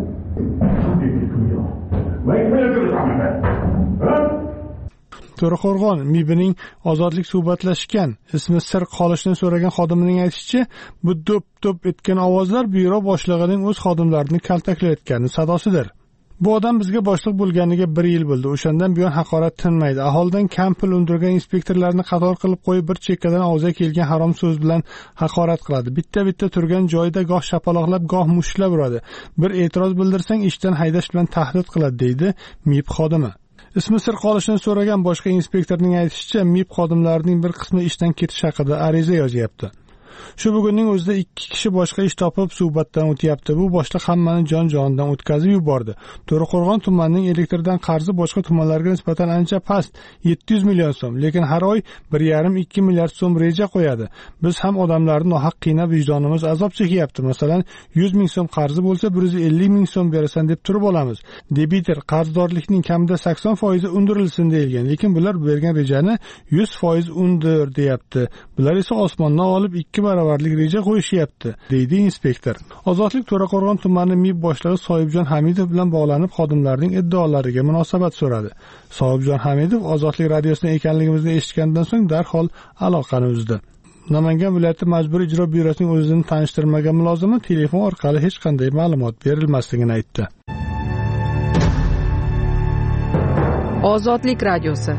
To'raqo'rg'on M I B'ning Ozodlik suhbatlashgan, ismi sir qolishini so'ragan xodimining aytishicha, bu do'p-do'p etgan ovozlar byuro boshlig'ining o'z xodimlarini kaltaklayotgani sadosidir. Bu odam bizga boshliq bo'lganiga bir yil bo'ldi. O'shandan buyon haqorat tinmaydi. Aholidan kam pul undirgan inspektorlarni qator qilib qo'yib, bir chekkadan og'ziga kelgan harom so'z bilan haqorat qiladi. Bitta-bitta turgan joyida goh shapaloqlab, goh mushtlab uradi. Bir e'tiroz bildirsang, ishdan haydash bilan tahdid qiladi, deydi M I B xodimi. Ismi sir qolishini so'ragan boshqa inspektorning aytishicha, M I B xodimlarining bir qismi ishdan ketish haqida ariza yozyapti. Shu bugunning o'zida ikki kishi boshqa ish topib suhbatdan o'tyapti. Bu boshliq hammani jon-jonidan o'tkazib yubordi. To'raqo'rg'on tumanining elektrdan qarzi boshqa tumanlarga nisbatan ancha past, yetti yuz million so'm, lekin har oy bir yarim ikki milliard so'm reja qo'yadi. Biz ham odamlarni nohaq qiynab vijdonimiz azob chekyapti. Masalan, yuz ming so'm qarzi bo'lsa, bir yuz ellik ming so'm berasan deb turib olamiz. Debitor qarzdorlikning kamida sakson foizi undirilsin deyilgan, lekin bular bergan rejani yuz foiz undir deyapti. Bular esa osmondan olib ikki baravarlik reja qo'yishyapti, deydi inspektor. Ozodlik To'raqo'rg'on tumani M I B boshlig'i Sohibjon Hamidov bilan bog'lanib xodimlarning iddaolariga munosabat so'radi. Sohibjon Hamidov Ozodlik radiosidan ekanligimizni eshitgandan so'ng darhol aloqani uzdi. Namangan viloyati majburiy ijro byurosining o'zini tanishtirmagan mulozimi telefon orqali hech qanday ma'lumot berilmasligini aytdi. Ozodlik radiosi.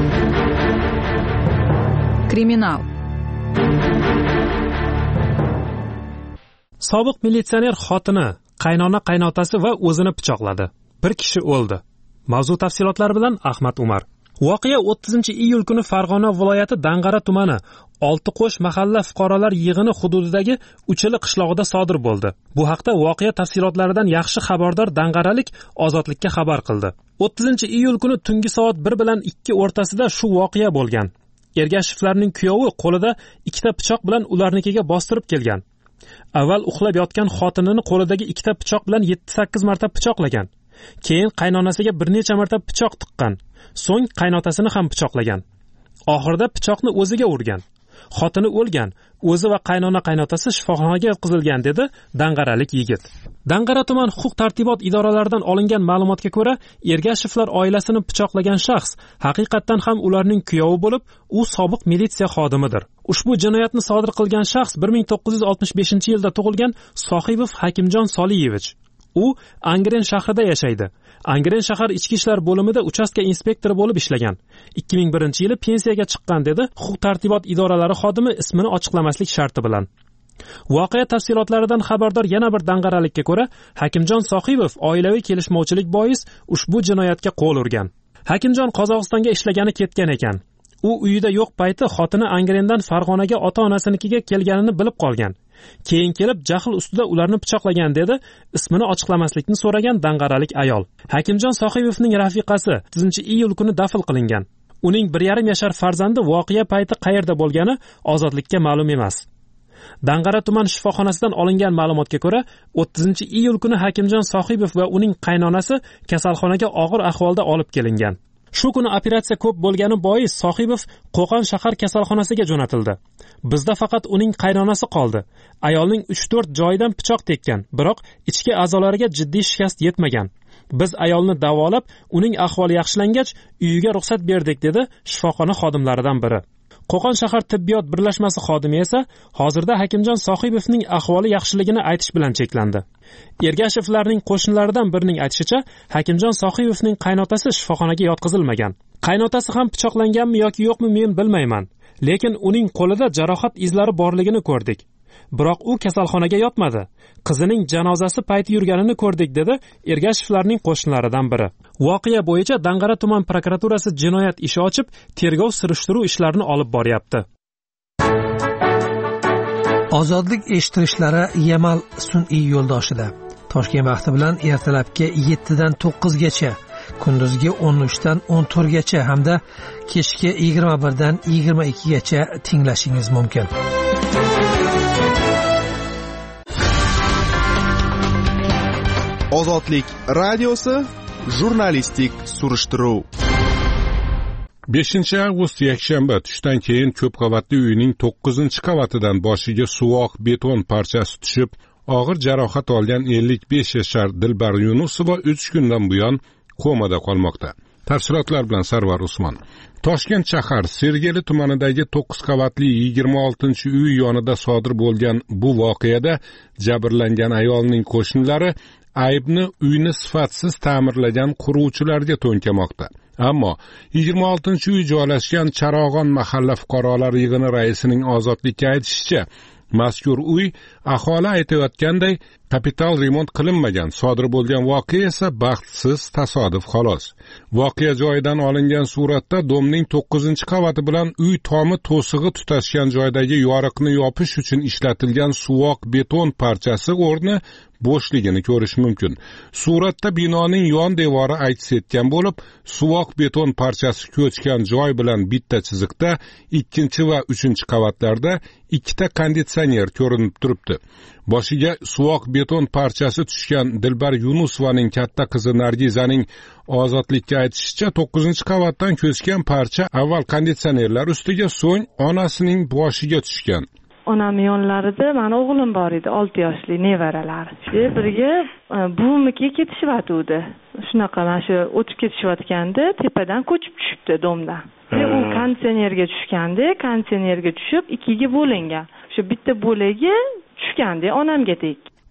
Kriminal. Sobiq militsioner xotini, qaynona qaynotasi va o'zini pichoqladi. Bir kishi o'ldi. Mavzu tafsilotlari bilan Ahmad Umar. Voqea o'ttizinchi iyul kuni Farg'ona viloyati Dang'ara tumani Oltiqo'sh mahalla fuqarolar yig'ini hududidagi Uchili qishlog'ida sodir bo'ldi. Bu haqda voqea tafsilotlaridan yaxshi xabardor dang'aralik Ozodlikka xabar qildi. o'ttizinchi iyul kuni tungi soat bir bilan ikki o'rtasida shu voqea bo'lgan. Ergashevlarning kuyovi qo'lida ikkita pichoq bilan ularnikiga bostirib kelgan. Avval uxlab yotgan xotinini qo'lidagi ikkita pichoq bilan yetti sakkiz marta pichoqlagan. Keyin qaynonasiga bir necha marta pichoq tiqqan. So'ng qaynotasini ham pichoqlagan. Oxirida pichoqni o'ziga urgan. Xotini o'lgan, o'zi va qaynona qaynotasi shifoxonaga yotqizilgan, dedi dang'aralik yigit. Dang'ara tuman huquq tartibot idoralaridan olingan ma'lumotga ko'ra, Ergashevlar oilasini pichoqlagan shaxs haqiqatdan ham ularning kuyovi bo'lib, u sobiq militsiya xodimidir. Ushbu jinoyatni sodir qilgan shaxs bir ming to'qqiz yuz oltmish beshinchi yilda tug'ilgan Sohibov Hakimjon Soliyevich. U Angren shahrida yashaydi. Angren shahar ichki ishlar bo'limida uchastka inspektori bo'lib ishlagan. ikki ming birinchi yili pensiyaga chiqqan, dedi huquq tartibot idoralari xodimi ismini ochiqlamaslik sharti bilan. Voqea tafsilotlaridan xabardor yana bir dang'aralikka ko'ra, Hakimjon Sohibov oilaviy kelishmovchilik bois ushbu jinoyatga qo'l urgan. Hakimjon Qozog'istonga ishlagani ketgan ekan. U uyida yo'q payti xotini Angrendan Farg'onaga ota-onasinikiga kelganini bilib qolgan. Keyin kelib jahl ustida ularni pichoqlagan, dedi ismini ochiqlamaslikni so'ragan dang'aralik ayol. Hakimjon Sohibovning rafiqasi o'ttizinchi iyul kuni dafn qilingan. Uning bir yarim yashar farzandi voqea payti qayerda bo'lgani Ozodlikka ma'lum emas. Dang'ara tuman shifoxonasidan olingan ma'lumotga ko'ra, o'ttizinchi iyul kuni Hakimjon Sohibov va uning qaynonasi kasalxonaga og'ir ahvolda olib kelingan. Shu kuni operatsiya ko'p bo'lgani bois Sohibov Qo'qon shahar kasalxonasiga jo'natildi. Bizda faqat uning qaynonasi qoldi. Ayolning uch to'rt joyidan pichoq tekkan, biroq ichki a'zolariga jiddiy shikast yetmagan. Biz ayolni davolab, uning ahvoli yaxshilangach, uyiga ruxsat berdik, dedi shifoxona xodimlaridan biri. Qo'qon shahar tibbiyot birlashmasi xodimi esa hozirda Hakimjon Sohibovning ahvoli yaxshiligini aytish bilan cheklandi. Ergashevlarning qo'shnilaridan birining aytishicha, Hakimjon Sohibovning qaynotasi shifoxonaga yotqizilmagan. Qaynotasi ham pichoqlanganmi yoki yo'qmi men bilmayman, lekin uning qo'lida jarohat izlari borligini ko'rdik. Biroq u kasalxonaga yotmadi. Qizining janozasi payti yurganini ko'rdik, dedi Ergashevlarning qo'shnilaridan biri. Voqea bo'yicha Dang'ara tuman prokuraturasi jinoyat ishi ochib, tergov surishtiruv ishlarini olib boryapti. Ozodlik eshittirishlari Yamal sun'iy yo'ldoshida. Toshkent vaqti bilan ertalabki yettidan to'qqizgacha, kunduzgi o'n uchdan o'n to'rtgacha hamda kechki yigirma birdan yigirma ikkigacha tinglashingiz mumkin. Ozodlik radiosi jurnalistik surishtiruv. beshinchi avgust yakshanba tushdan keyin ko'p qavatli uyning to'qqizinchi qavatidan boshiga suvoq beton parchasi tushib, og'ir jarohat olgan ellik besh yashar Dilbar Yunusova uch kundan buyon komada qolmoqda. Tafsilotlar bilan Sarvar Usmon. Toshkent shahar Sergeli tumanidagi to'qqiz qavatli yigirma oltinchi uy yonida sodir bo'lgan bu voqeada jabrlangan ayolning qo'shnilari aybni uyni sifatsiz ta'mirlagan quruvchilarga to'nkamoqda. Ammo yigirma oltinchi uy joylashgan Charog'on mahalla fuqarolar yig'ini raisining Ozodlikka aytishicha, mazkur uy aholi aytayotganday kapital remont qilinmagan. Sodir bo'lgan voqea esa baxtsiz tasodif xolos. Voqea joyidan olingan suratda domning to'qqizinchi qavati bilan uy tomi to'sig'i tutashgan joydagi yoriqni yopish uchun ishlatilgan suvoq beton parchasi o'rni bo'shligini ko'rish mumkin. Suratda binoning yon devori aks etgan bo'lib, suvoq beton parchasi ko'chgan joy bilan bitta chiziqda ikkinchi va uchinchi qavatlarda ikkita konditsioner ko'rinib turibdi. Boshiga suvoq beton parchasi tushgan Dilbar Yunusovaning katta qizi Nargizaning Ozodlikka aytishicha, to'qqizinchi qavatdan ko'chgan parcha avval konditsionerlar ustiga, so'ng onasining boshiga tushgan. Onam yonlarida mani o'g'lim bor edi, olti yoshli nevaralari. Birga buvimnikiga ketishyotdi. Shunaqa mana shu o'tib ketishayotganda tepadan ko'chib tushibdi domdan. U konditsionerga tushganda, konditsionerga tushib ikkiga bo'lingan. Shu bitta bo'lagi tushganda onamga tek.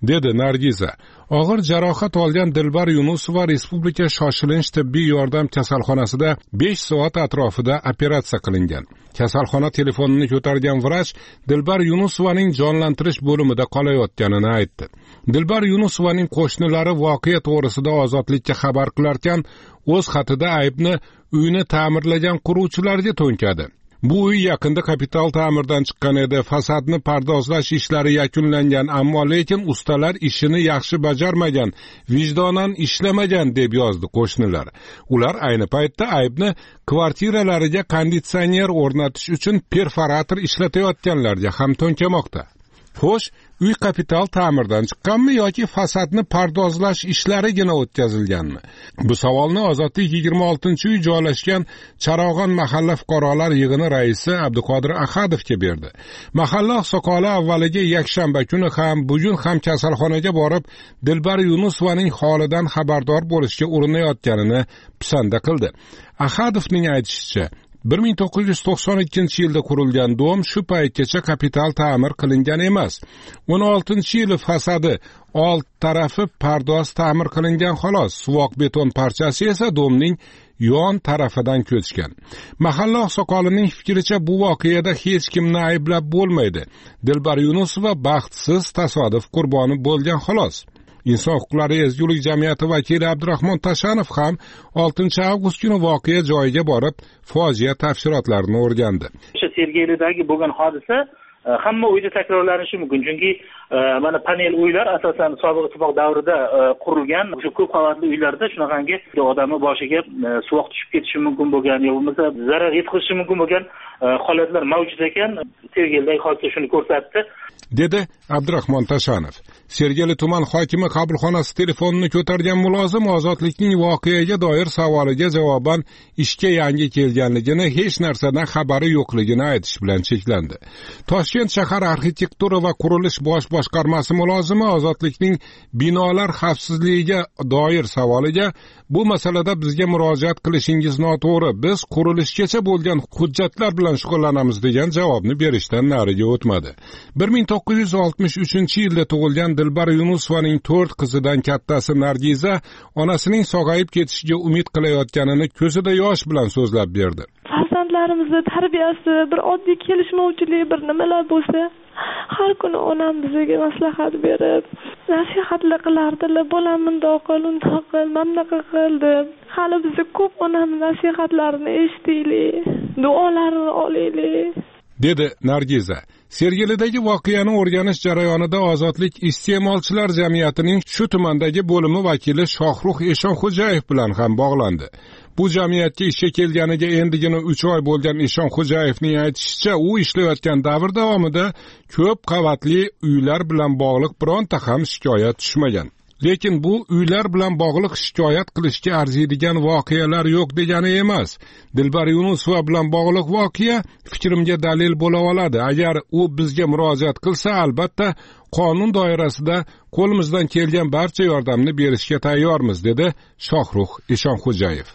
dedi Nargiza. Og'ir jarohat olgan Dilbar Yunusova Respublika shoshilinch tibbiy yordam kasalxonasida besh soat atrofida operatsiya qilingan. Kasalxona telefonini ko'targan vrach Dilbar Yunusovaning jonlantirish bo'limida qolayotganini aytdi. Dilbar Yunusovaning qo'shnilari voqea to'g'risida Ozodlikka xabar qilarkan, o'z xatida aybni uyni ta'mirlagan quruvchilarga to'nkadi. Bu uy yaqinda kapital ta'mirdan chiqqan edi. Fasadni pardozlash ishlari yakunlangan, ammo lekin ustalar ishini yaxshi bajarmagan, vijdonan ishlamagan deb yozdi qo'shnilar. Ular ayni paytda aybni kvartiralariga konditsioner o'rnatish uchun perforator ishlatayotganlarga ham to'nkamoqda. Xo'sh, uy kapital ta'mirdan chiqqanmi yoki fasadni pardozlash ishlarigina o'tkazilganmi? Bu savolni Ozodlik yigirma oltinchi uy joylashgan Charog'on mahalla fuqarolar yig'ini raisi Abduqodir Ahadovga berdi. Mahalla oqsoqoli avvaliga yakshanba kuni ham, bugun ham kasalxonaga borib, Dilbar Yunusovaning holidan xabardor bo'lishga urinayotganini pisanda qildi. Ahadovning aytishicha, bir ming to'qqiz yuz to'qson ikkinchi yilda qurilgan dom shu paytgacha kapital ta'mir qilingan emas. o'n oltinchi yili fasadi old tarafi pardoz ta'mir qilingan xolos. Suvoq beton parchasi esa domning yon tarafidan ko'chgan. Mahalla oqsoqolining fikricha bu voqeada hech kimni ayblab bo'lmaydi. Dilbar Yunusova baxtsiz tasodif qurboni bo'lgan xolos. Inson huquqlari ezgulik jamiyati vakili Abdurahmon Tashanov ham oltinchi avgust kuni voqea joyiga borib, fojia tafsilotlarini o'rgandi. O'sha Sergelidagi bo'lgan hodisa hamma uyda takrorlanishi mumkin. Chunki mana panel uylar asosan sobiq ittifoq davrida qurilgan. O'sha ko'p qavatli uylarda shunaqangi odamning boshiga suvoq tushib ketishi mumkin bo'lgan, yo bo'lmasa zarar yetkazishi mumkin bo'lgan holatlar mavjud ekan. Sergelidagi hodisa shuni ko'rsatdi, dedi Abdurahmon Tashanov. Sergeli tuman hokimi qabulxonasi telefonini ko'targan mulozim Ozodlikning voqeaga doir savoliga javoban ishga yangi kelganligini, hech narsadan xabari yo'qligini aytish bilan cheklandi. Toshkent shahar arxitektura va qurilish bosh boshqarmasi mulozimi Ozodlikning binolar xavfsizligiga doir savoliga, bu masalada bizga murojaat qilishingiz noto'g'ri. Biz qurilishgacha bo'lgan hujjatlar bilan shug'ullanamiz degan javobni berishdan nariga o'tmadi. bir ming to'qqiz yuz oltmish uchinchi yilda tug'ilgan Dilbar Yunusovaning to'rt qizidan kattasi Nargiza onasining sog'ayib ketishiga umid qilayotganini ko'zida yosh bilan so'zlab berdi. Farzandlarimizni tarbiyasi, bir oddiy kelishmovchilik, bir nimalar bo'lsa, har kuni onam bizga maslahat berib, nasihatlar qilardilar. Bolam bundoq qil, undoq qil, mamnaqa qil deb. Hali biz ko'p onamning nasihatlarini eshitaylik, duolarini olaylik, dedi Nargiza. Sergelidagi voqeani o'rganish jarayonida Ozodlik iste'molchilar jamiyatining shu tumandagi bo'limi vakili Shohrux Eshonxo'jayev bilan ham bog'landi. Bu jamiyatga ishga kelganiga endigina uch oy bo'lgan Eshonxo'jayevning aytishicha, u ishlayotgan davr davomida ko'p qavatli uylar bilan bog'liq bironta ham shikoyat tushmagan. Lekin bu uylar bilan bog'liq shikoyat qilishga arziydigan voqealar yo'q degani emas. Dilbar Yunusova bilan bog'liq voqea fikrimga dalil bo'la oladi. Agar u bizga murojaat qilsa, albatta qonun doirasida qo'limizdan kelgan barcha yordamni berishga tayyormiz, dedi Shohrux Eshonxo'jayev.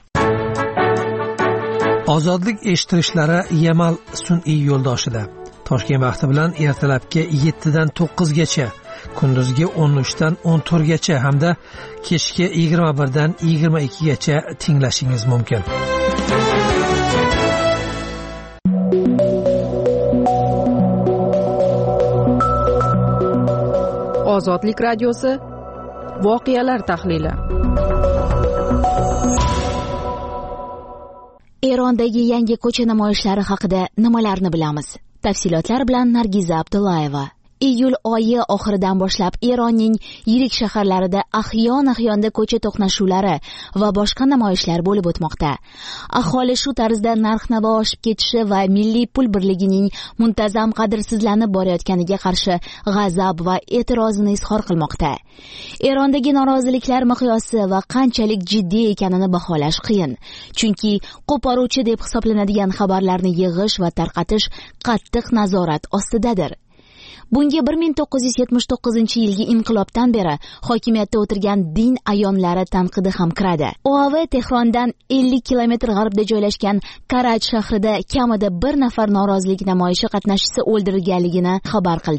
Ozodlik eshittirishlari Yamal sun'iy yo'ldoshida. Toshkent vaqti bilan ertalabki yettidan to'qqizgacha, kunduzgi o'n uchdan o'n to'rtgacha hamda kechki yigirma birdan yigirma ikkigacha tinglashingiz mumkin. Ozodlik radiosi voqealar tahlili. Erondagi yangi ko'cha namoyishlari haqida nimalarni bilamiz? Tafsilotlar bilan Nargiza Abdullayeva. Iyul oyi oxiridan boshlab Eronning yirik shaharlarida ahyon-ahyonda ko'cha to'qnashuvlari va boshqa namoyishlar bo'lib o'tmoqda. Aholi shu tarzda narx-navo oshib ketishi va milliy pul birligining muntazam qadrsizlanib borayotganiga qarshi g'azab va e'tirozini izhor qilmoqda. Erondagi noroziliklar miqyosi va qanchalik jiddiy ekanini baholash qiyin. Chunki qo'poruvchi deb hisoblanadigan xabarlarni yig'ish va tarqatish qattiq nazorat ostidadir. Bunga bir ming to'qqiz yuz yetmish to'qqizinchi yilgi inqilobdan beri hokimiyatda o'tirgan din ayonlari tanqidi ham kiradi. O A V Tehrondan ellik kilometr g'arbda joylashgan Karaj shahrida kamida bir nafar norozilik namoyishi qatnashchisi o'ldirilganligini xabar qildi.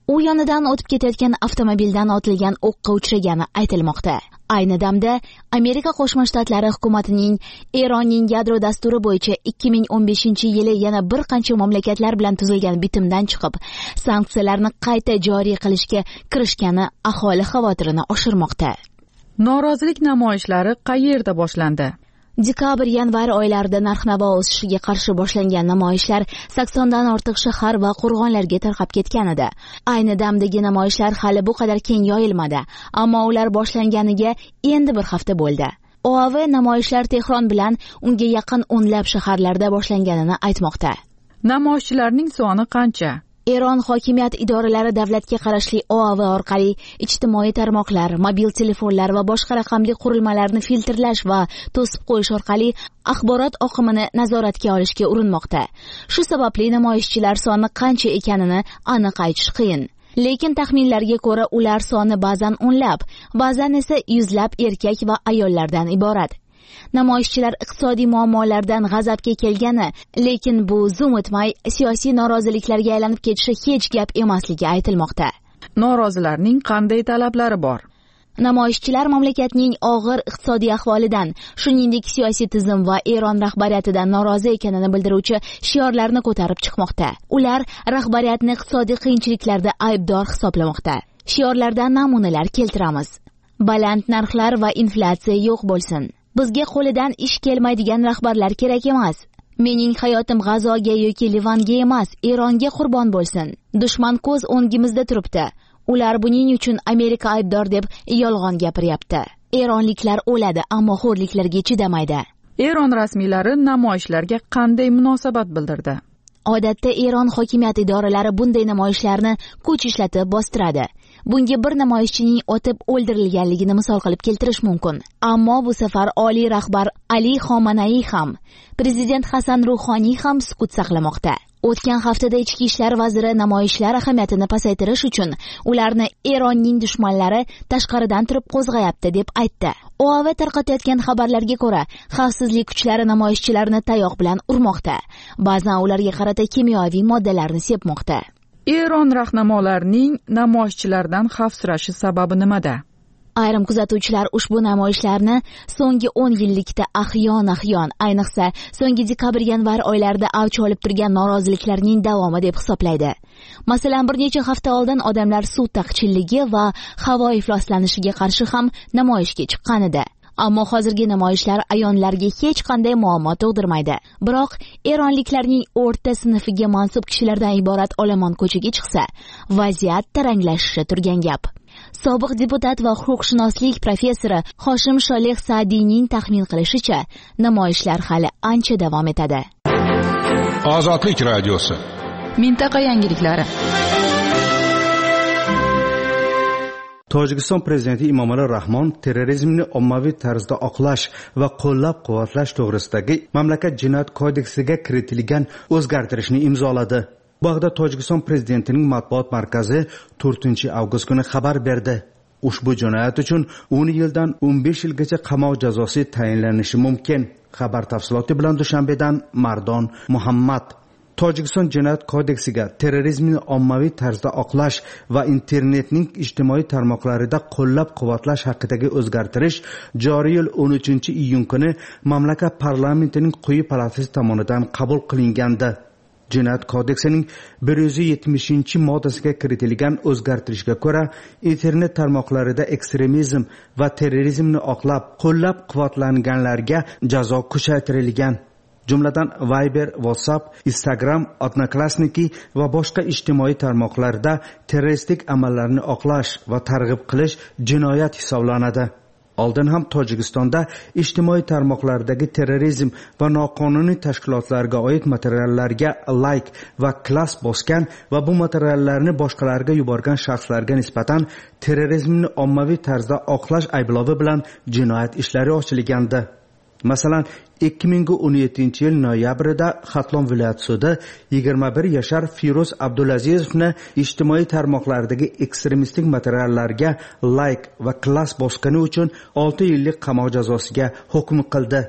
u yonidan o'tib ketayotgan avtomobildan otilgan o'qqa uchragani aytilmoqda. Ayni damda Amerika Qo'shma Shtatlari hukumatining Eronning yadro dasturi bo'yicha ikki ming o'n beshinchi yili yana bir qancha mamlakatlar bilan tuzilgan bitimdan chiqib, sanksiyalarni qayta joriy qilishga kirishgani aholi xavotirini oshirmoqda. Norozilik namoyishlari qayerda boshlandi? Dekabr-yanvar oylarida narx-navo o'sishiga qarshi boshlangan namoyishlar saksondan ortiq shahar va qo'rg'onlarga tarqab ketgan edi. Ayni damdagi namoyishlar hali bu qadar keng yoyilmadi, ammo ular boshlanganiga endi bir hafta bo'ldi. O A V namoyishlar Tehron bilan unga yaqin o'nlab shaharlarda boshlanganini aytmoqda. Namoyishchilarning soni qancha? Eron hokimiyat idoralari davlatga qarashli O A V orqali ijtimoiy tarmoqlar, mobil telefonlar va boshqa raqamli qurilmalarni filtrlash va to'sib qo'yish orqali axborot oqimini nazoratga olishga urinmoqda. Shu sababli namoyishchilar soni qancha ekanini aniq aytish qiyin. Lekin taxminlarga ko'ra ular soni ba'zan o'nlab, ba'zan esa yuzlab erkak va ayollardan iborat. Namoyishchilar iqtisodiy muammolardan g'azabga kelgani, lekin bu zum o'tmay siyosiy noroziliklarga aylanib ketishi hech gap emasligi aytilmoqda. Norozilarning qanday talablari bor? Namoyishchilar mamlakatning og'ir iqtisodiy ahvolidan, shuningdek siyosiy tizim va Eron rahbariyatidan norozi ekanini bildiruvchi shiorlarni ko'tarib chiqmoqda. Ular rahbariyatni iqtisodiy qiyinchiliklarda aybdor hisoblamoqda. Shiorlardan namunalar keltiramiz. Baland narxlar va inflyatsiya yo'q bo'lsin. Bizga qo'lidan ish kelmaydigan rahbarlar kerak emas. Mening hayotim G'azoga yoki Livanga emas, Eronga qurbon bo'lsin. Dushman ko'z o'ngimizda turibdi. Ular buning uchun Amerika aybdor deb yolg'on gapiryapti. Eronliklar o'ladi, ammo xo'rliklarga chidamaydi. Eron rasmiylari namoyishlarga qanday munosabat bildirdi? Odatda Eron hokimiyat idoralari bunday namoyishlarni kuch ishlatib bostiradi. Bunga bir namoyishchining otib o'ldirilganligini misol qilib keltirish mumkin. Ammo bu safar oliy rahbar Ali Xomanai ham, prezident Hasan Ruhoniy ham sukut saqlamoqda. O'tgan haftada ichki ishlar vaziri namoyishlar ahamiyatini pasaytirish uchun ularni Eronning dushmanlari tashqaridan turib qo'zg'ayapti deb aytdi. O A V tarqatayotgan xabarlarga ko'ra, xavfsizlik kuchlari namoyishchilarni tayoq bilan urmoqda. Ba'zan ularga qarata kimyoviy moddalarni sepmoqda. Eron rahnamolarining namoyishchilardan xavfsirashi sababi nimada? Ayrim kuzatuvchilar ushbu namoyishlarni so'nggi o'n yillikda ahyon-ahyon, ayniqsa so'nggi dekabr-yanvar oylarida avj olib turgan noroziliklarning davomi deb hisoblaydi. Masalan, bir necha hafta oldin odamlar suv taqchilligi va havo ifloslanishiga qarshi ham namoyishga chiqqan edi. Ammo hozirgi namoyishlar ayonlarga hech qanday muammo tug'dirmaydi. Biroq eronliklarning o'rta sinfiga mansub kishilardan iborat olomon ko'chaga chiqsa, vaziyat taranglashishi turgan gap. Sobiq deputat va huquqshunoslik professori Hoshim Sholeh Saadiyning taxmin qilishicha, namoyishlar hali ancha davom etadi. Ozodlik radiosi. Mintaqa yangiliklari. Tojikiston prezidenti Emomali Rahmon terrorizmni ommaviy tarzda oqlash va qo'llab-quvvatlash to'g'risidagi mamlakat jinoyat kodeksiga kiritilgan o'zgartirishni imzoladi. Bu haqda Tojikiston prezidentining matbuot markazi to'rtinchi avgust kuni xabar berdi. Ushbu jinoyat uchun o'n yildan o'n besh yilgacha qamoq jazosi tayinlanishi mumkin. Xabar tafsiloti bilan Dushanbedan Mardon Muhammad. Tojikiston jinoyat kodeksiga terrorizmni ommaviy tarzda oqlash va internetning ijtimoiy tarmoqlarida qo'llab-quvvatlash haqidagi o'zgartirish joriy yil o'n uchinchi iyun kuni mamlakat parlamentining quyi palatasi tomonidan qabul qilingandi. Jinoyat kodeksining bir yuz yetmishinchi moddasiga kiritilgan o'zgartirishga ko'ra, internet tarmoqlarida ekstremizm va terrorizmni oqlab, qo'llab-quvvatlanganlarga jazo kuchaytirilgan. Jumladan Viber, WhatsApp, Instagram, Odnoklassniki va boshqa ijtimoiy tarmoqlarda terroristik amallarni oqlash va targ'ib qilish jinoyat hisoblanadi. Oldin ham Tojikistonda ijtimoiy tarmoqlardagi terrorizm va noqonuniy tashkilotlarga oid materiallarga like va klass bosgan va bu materiallarni boshqalarga yuborgan shaxslarga nisbatan terrorizmni ommaviy tarzda oqlash ayblovi bilan jinoyat ishlari ochilgandi. Masalan, ikki ming o'n yettinchi yil noyabrida Xatlon viloyat sudi yigirma bir yashar Firuz Abdulazizovni ijtimoiy tarmoqlardagi ekstremistik materiallarga like va klass bosgani uchun olti yillik qamoq jazosiga hukm qildi.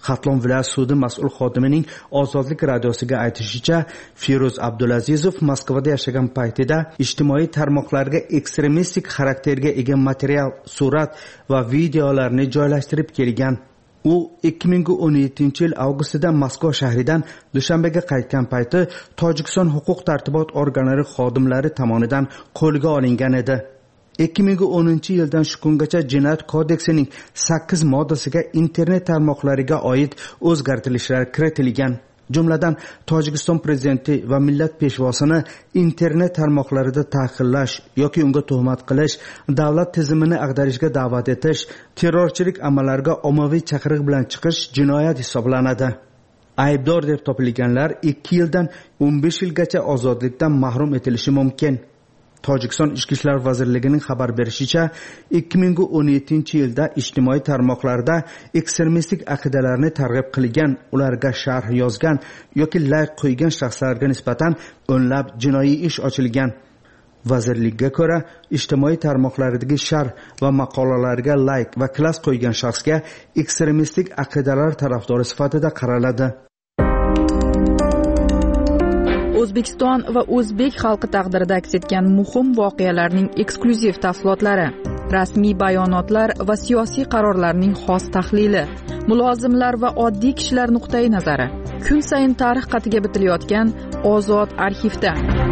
Xatlon viloyat sudi mas'ul xodimining Ozodlik radiosiga aytishicha, Feruz Abdulazizov Moskvada yashagan paytida ijtimoiy tarmoqlarga ekstremistik xarakterga ega material, surat va videolarni joylashtirib kelgan. U ikki ming o'n yettinchi yil avgustida Moskva shahridan Dushanbaga qaytgan payti Tojikiston huquq tartibot organlari xodimlari tomonidan qo'lga olingan edi. ikki ming o'ninchi yildan shu kungacha Jinoyat kodeksining sakkiz moddasiga internet tarmoqlariga oid o'zgartirishlar kiritilgan. Jumladan Tojikiston prezidenti va millat peshvosini internet tarmoqlarida ta'qiblash yoki unga tuhmat qilish, davlat tizimini ag'darishga da'vat etish, terrorchilik amallariga ommaviy chaqiriq bilan chiqish jinoyat hisoblanadi. Aybdor deb topilganlar ikki yildan o'n besh yilgacha ozodlikdan mahrum etilishi mumkin. Tojikiston Ichki ishlar vazirligining xabar berishicha, ikki ming o'n yettinchi yilda ijtimoiy tarmoqlarda ekstremistik aqidalarni targ'ib qilgan, ularga sharh yozgan yoki layk qo'ygan shaxslarga nisbatan o'nlab jinoiy ish ochilgan. Vazirlikka ko'ra, ijtimoiy tarmoqlardagi sharh va maqolalarga layk va klass qo'ygan shaxsga ekstremistik aqidalar tarafdori sifatida qaraladi. O'zbekiston va o'zbek xalqi taqdirida aks etgan muhim voqealarning eksklyuziv tafsilotlari, rasmiy bayonotlar va siyosiy qarorlarning xos tahlili, mulozimlar va oddiy kishilar nuqtai nazari. Kun sayin tarix qatiga bitilayotgan Ozod arxivda.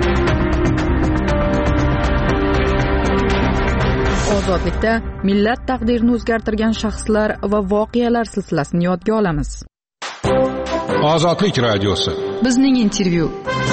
Ozodlikda millat taqdirini o'zgartirgan shaxslar va voqealar silsilasini yodga olamiz. Ozodlik radiosi. Bizning intervyu.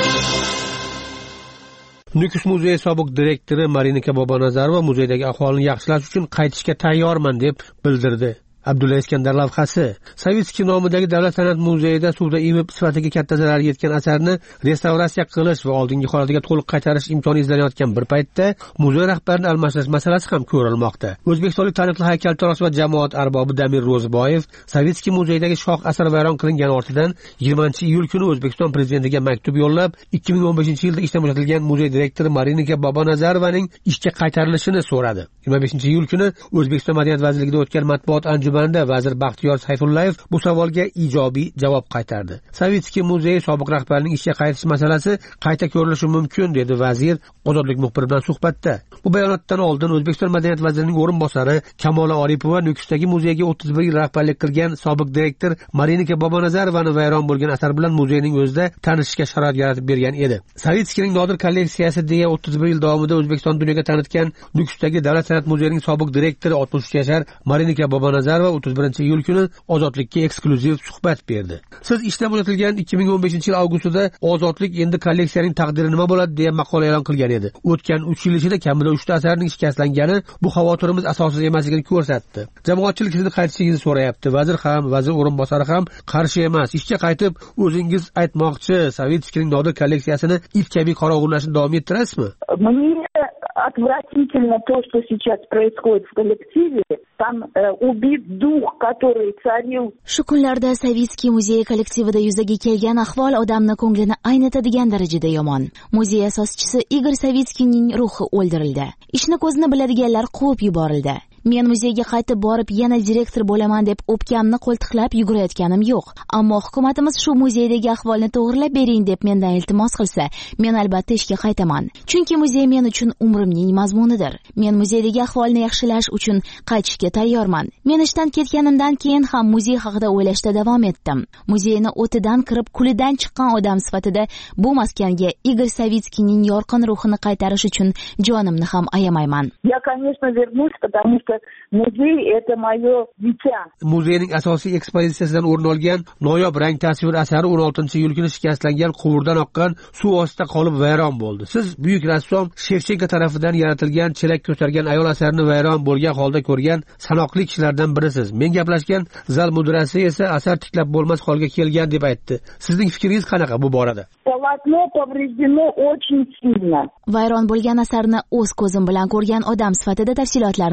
Nukus muzeyi sobiq direktori Marinika Bobonazarova muzeydagi ahvolni yaxshilash uchun qaytishga tayyorman deb bildirdi. Abdulla Iskandar lavhasi. Savitskiy nomidagi Davlat san'at muzeyida suvda ivib sifatiga katta zarar yetgan asarni restavratsiya qilish va oldingi holatiga to'liq qaytarish imkoni izlanayotgan bir paytda muzey rahbarini almashtirish masalasi ham ko'rilmoqda. O'zbekistonlik taniqli haykaltarosh va jamoat arbobi Damir Ro'ziboyev Savitskiy muzeyidagi shoh asar vayron qilingan ortidan yigirmanchi iyul kuni O'zbekiston prezidentiga maktub yo'llab, ikki ming o'n beshinchi yilda ishdan bo'shatilgan muzey direktori Marinika Bobonazarovaning ishga qaytarilishini so'radi. yigirma beshinchi iyul kuni O'zbekiston Madaniyat vazirligida o'tgan matbuot anjumanida vazir Baxtiyor Sayfullayev bu savolga ijobiy javob qaytardi. Savitskiy muzeyi sobiq rahbarining ishga qaytish masalasi qayta ko'rilishi mumkin, dedi vazir Ozodlik muxbiri bilan suhbatda. Bu bayonotdan oldin O'zbekiston Madaniyat vazirining o'rinbosari Kamola Oripova Nukusdagi muzeyga o'ttiz bir yil rahbarlik qilgan sobiq direktor Marinika Bobonazarovani vayron bo'lgan asar bilan muzeyning o'zida tanishishga sharoit yaratib bergan edi. Savitskiyning nodir kolleksiyasi deya o'ttiz bir yil davomida O'zbekiston dunyoga tanitgan Nukusdagi Davlat san'at muzeyining sobiq direktori oltmish uch yashar Marinika Bobonazarova o'ttiz birinchi iyul kuni Ozodlikka eksklyuziv suhbat berdi. Siz ishdan bo'shatilgan ikki ming o'n beshinchi yil avgustida Ozodlik endi kolleksiyaning taqdiri nima bo'ladi deya maqola e'lon qilgan edi. O'tgan uch yil ichida kamida uchta asarning shikastlangani bu xavotirimiz asossiz emasligini ko'rsatdi. Jamoatchilik sizni qaytishingizni so'rayapti. Vazir ham, vazir o'rinbosari ham qarshi emas. Ishga qaytib, o'zingiz aytmoqchi, Savitskiyning nodir kolleksiyasini it kabi qorong'ulashni davom ettirasizmi? Отвратительно то, что сейчас происходит в коллективе. Там э, убит дух, который царил. Shu kunlarda Savitskiy muzeyi kollektivida yuzaga kelgan ahvol odamni ko'nglini aynitadigan darajada yomon. Muzey asoschisi Igor Savitskiyning ruhi o'ldirildi. Ishni ko'zni biladiganlar quvib yuborildi. Men muzeyga qaytib borib yana direktor bo'laman deb o'pkamni qo'ltiqlab yugurayotganim yo'q. Ammo hukumatimiz shu muzeydagi ahvolni to'g'rilab bering deb mendan iltimos qilsa, men albatta ishga qaytaman. Chunki muzey men uchun umrimning mazmunidir. Men muzeydagi ahvolni yaxshilash uchun qaytishga tayyorman. Men ishdan ketganimdan keyin ham muzey haqida o'ylashda davom etdim. Muzeyni o'tidan kirib kulidan chiqqan odam sifatida bu maskanga Igor Savitskiyning yorqin ruhini qaytarish uchun jonimni ham ayamayman. Я, конечно, вернусь, потому что muzey это moyo dita. Muzeyning asosiy ekspozitsiyasidan o'rin olgan noyob rang tasvir asari o'n oltinchi iyul kuni shikastlangan quvurdan oqqan suv ostida qolib vayron bo'ldi. Siz buyuk rassom Shevchenko tarafidan yaratilgan chelak ko'targan ayol asarini vayron bo'lgan holda ko'rgan sanoqli kishilardan birisiz. Men gaplashgan zal mudirasi esa asar tiklab bo'lmas holga kelgan deb aytdi. Sizning fikringiz qanaqa bu borada? Полотно повреждено очень сильно. Vayron bo'lgan asarni o'z ko'zim bilan ko'rgan odam sifatida tafsilotlarni aytishim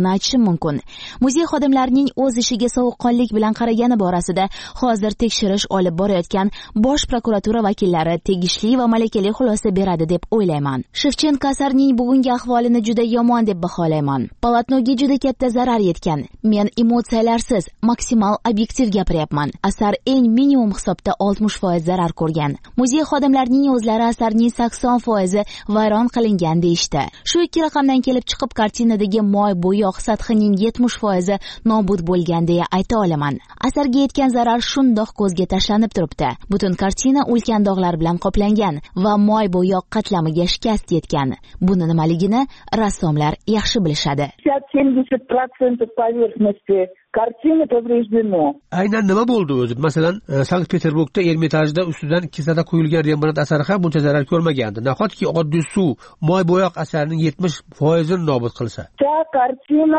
mumkin. Muzey xodimlarining o'z ishiga sovuqqonlik bilan qaragani borasida hozir tekshirish olib borayotgan bosh prokuratura vakillari tegishli va malakali xulosa beradi deb o'ylayman. Shevchenko asarning bugungi ahvolini juda yomon deb baholayman. Polotnoga juda katta zarar yetgan. Men emotsiyalarsiz, maksimal obyektiv gapiryapman. Asar eng minimum hisobda oltmish foiz zarar ko'rgan. Muzey xodimlarining o'zlari asarning sakson foizi vayron qilingan deyishdi. Shu ikki raqamdan kelib chiqib kartinadagi moy bo'yoq sathining yetmish foizi nobud bo'lgan deya ayta olaman. Asarga yetgan zarar shundoq ko'zga tashlanib turibdi. Butun kartina ulkan dog'lar bilan qoplangan va moy bo'yoq qatlamiga shikast yetgan. Buni nimaligini rassomlar yaxshi bilishadi. семьдесят процентов поверхности kартины повреждено. Aynan nima bo'ldi o'zi? Masalan, Sankt-Peterburgda Ermitajda ustidan kisada quyilgan Rembrandt asari ham buncha zarar ko'rmagandi. Nahotki oddiy suv moy bo'yoq asarining yetmish foizini nobud qilsa. Вся картина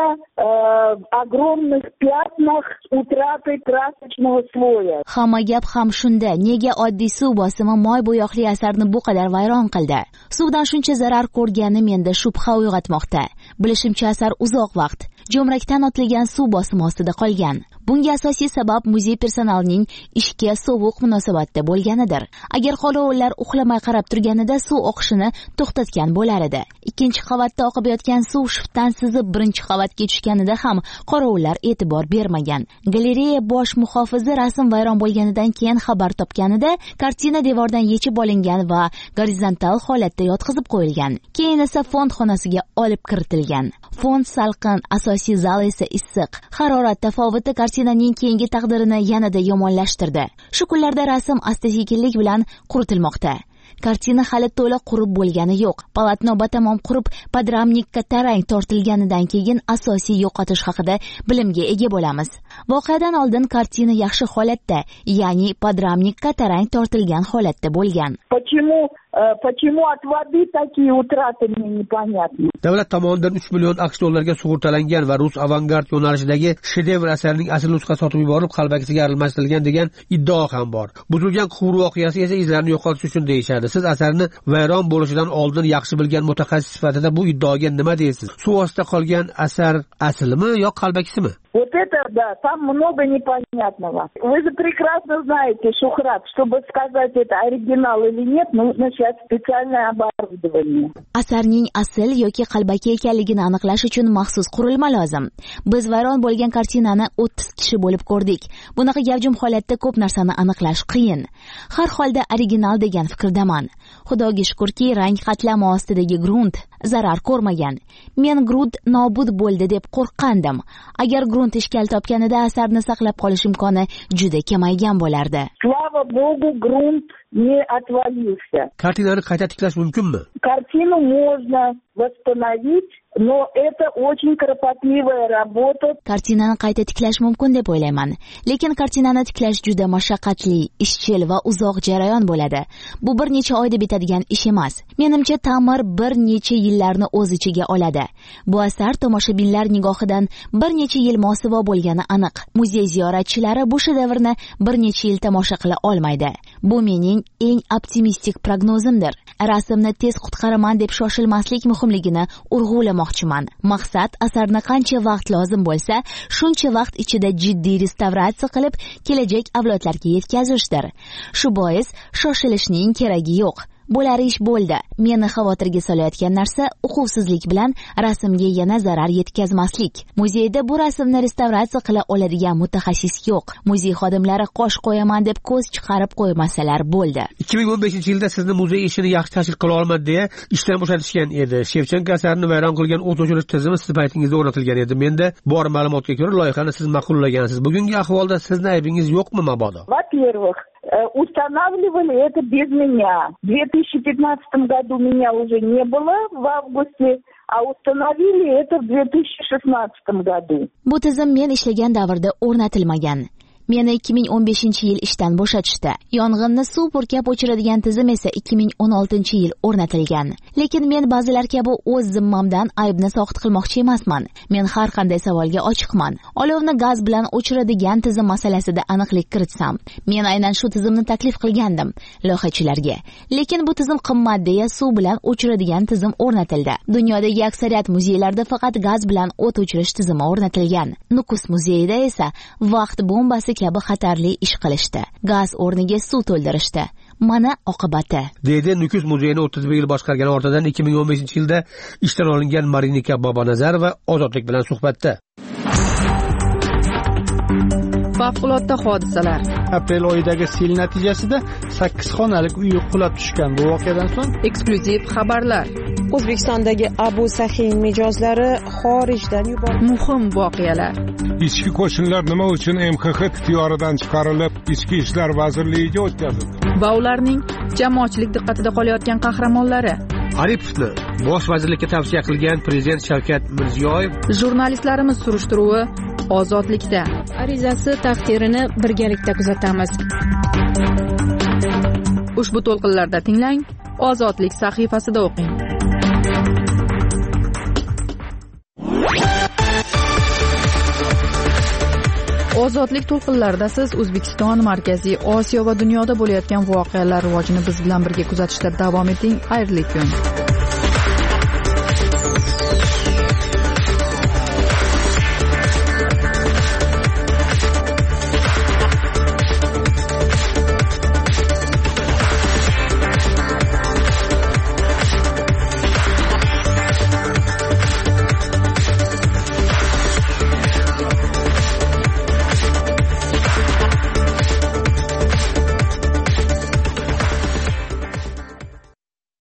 в огромных пятнах с утратой красочного слоя. Hamma gap ham shunda. Nega oddiy suv bosimi moy bo'yoqli asarni bu qadar vayron qildi? Suvdan shuncha zarar ko'rgani menda shubha uyg'otmoqda. Bilishimcha asar uzoq vaqt jo'mrakdan otilgan suv bosimi ostida qolgan. Bunga asosiy sabab muzey personalining ishga sovuq munosabatda bo'lganidir. Agar qorovullar uxlamay qarab turganida suv oqishini to'xtatgan bo'lar edi. Ikkinchi qavatda oqib yotgan suv shiftdan sizib birinchi qavatga tushganida ham qorovullar e'tibor bermagan. Galereya bosh muhofizi rasm vayron bo'lganidan keyin xabar topganida kartina devordan yechib olingan va gorizontal holatda yotqizib qo'yilgan. Keyin esa fond xonasiga olib kiritilgan. Fond salqin, asosiy zal esa issiq. Harorat tafovuti kartinaning keyingi taqdirini yanada yomonlashtirdi. Shu kunlarda rasm asta-sekinlik bilan quritilmoqda. Kartina hali to'liq qurib bo'lgani yo'q. Polotno batamom qurib, podramnikka tarang tortilganidan keyin asosiy yo'qotish haqida bilimga ega bo'lamiz. Voqeadan oldin kartina yaxshi holatda, ya'ni podramnikka tarang tortilgan holatda bo'lgan. Почему Почему от воды такие утраты, мне непонятно. Davlat tomonidan uch million aqsh dollarga sug'urtalangan va rus avangard yo'nalishidagi shedevr asarining asl nusxasi sotib yuborib qalbakisiga aralashtirilgan degan iddao ham bor. Buzilgan quvur voqeasi esa izlarini yo'qotish uchun deyishadi. Siz asarni vayron bo'lishidan oldin yaxshi bilgan mutaxassis sifatida bu iddaoga nima deysiz? Suv ostida qolgan asar aslimi yo qalbakisimi? Вот это, да, там много непонятного. Вы же прекрасно знаете, Шухрат, чтобы сказать, это оригинал или нет, нужно сейчас специальное оборудование. Asarning asl yoki qalbaki ekanligini aniqlash uchun maxsus qurilma lozim. Biz vayron bo'lgan kartinani o'ttiz kishi bo'lib ko'rdik. Bunaqa gavjum holatda ko'p narsani aniqlash qiyin. Har holda original degan fikrdaman. Xudoga shukrki, rang qatlami ostidagi grunt zarar ko'rmagan. Men grunt nobud bo'ldi deb qo'rqqandim. Agar grunt ishkal topganida asarni saqlab qolish imkoni juda kamaygan bo'lardi. Слава Богу, грунт не отвалился. Kartinani qayta tiklash mumkinmi? Картину можно восстановить, но это очень кропотливая работа. Kartinani qayta tiklash mumkin deb o'ylayman, lekin kartinani tiklash juda mashaqqatli, ishchil va uzoq jarayon bo'ladi. Bu bir necha oyda bitadigan ish emas. Menimcha ta'mir bir necha yillarni o'z ichiga oladi. Bu asar tomoshabinlar nigohidan bir necha yil mosuvo bo'lgani aniq. Muzey ziyoratchilari bu shedevrni bir necha yil tomosha qila olmaydi. Bu mening eng optimistik prognozimdir. Rasmni tez qutqaraman deb shoshilmaslik muhimligini urg'ulamoqchiman. Maqsad asarni qancha vaqt lozim bo'lsa, shuncha vaqt ichida jiddiy restavratsiya qilib, kelajak avlodlarga yetkazishdir. Shu bois shoshilishning keragi yo'q. Bo'lar ish bo'ldi. Meni xavotirga solayotgan narsa uquvsizlik bilan rasmga yana zarar yetkazmaslik. Muzeyda bu rasmni restavratsiya qila oladigan mutaxassis yo'q. Muzey xodimlari qosh qo'yaman deb ko'z chiqarib qo'ymasalar bo'ldi. ikki ming o'n beshinchi yilda sizni muzey ishini yaxshi tashkil qila olmadi deya ishdan bo'shatishgan edi. Shevchenko asarini vayron qilgan o't o'chirish tizimi siz paytingizda o'rnatilgan edi. Menda bor ma'lumotga ko'ra loyihani siz ma'qullagansiz. Bugungi ahvolda sizni aybingiz yo'qmi mabodo? Во-первых, устанавливали это без меня. В две тысячи пятнадцатом году меня уже не было в августе, а установили это в две тысячи шестнадцатом году. Bu tizim men ishlagan davrda o'rnatilmagan. Meni ikki ming o'n beshinchi yil ishdan bo'shatishdi. Yong'inni suv purkab o'chiradigan tizim esa ikki ming o'n oltinchi yil o'rnatilgan. Lekin men ba'zilar kabi o'z zimmamdan aybni soqit qilmoqchi emasman. Men har qanday savolga ochiqman. Olovni gaz bilan o'chiradigan tizim masalasida aniqlik kiritsam, men aynan shu tizimni taklif qilgandim loyihachilarga. Lekin bu tizim qimmat deya suv bilan o'chiradigan tizim o'rnatildi. Dunyodagi aksariyat muzeylarda faqat gaz bilan o't o'chirish tizimi o'rnatilgan. Nukus muzeyida esa vaqt bombasi kabi xatarli ish qilishdi. Gaz o'rniga suv to'ldirishdi. Mana oqibati. Deydi Nukus muzeyini o'ttiz bir yil boshqargan ortidan ikki ming o'n beshinchi yilda ishdan olingan Marinika Bobonazarova Ozodlik bilan suhbatda. Favqulodda hodisalar. Aprel oyidagi sel natijasida sakkiz xonalik uy qulab tushgan. Bu voqeadan so'ng eksklyuziv xabarlar. O'zbekistondagi Abu Sahiy mijozlari xorijdan yuborildi. Muhim voqealar. Ichki qo'shinlar nima uchun M X X ixtiyoridan chiqarilib, Ichki ishlar vazirligiga o'tkazildi? Va ularning jamoatchilik diqqatida qolayotgan qahramonlari. Aripovni bosh vazirlikka tavsiya qilgan prezident Shavkat Mirziyoyev. Jurnalistlarimiz surishtiruvi Ozodlikda. Arizasi taqdirini birgalikda kuzatamiz. Ushbu to'lqinlarda tinglang, Ozodlik sahifasida o'qing. Ozodlik to'lqinlarida siz O'zbekiston, Markaziy Osiyo va dunyoda bo'layotgan voqealar rivojini biz bilan birga kuzatishda davom eting. Xayrli kun.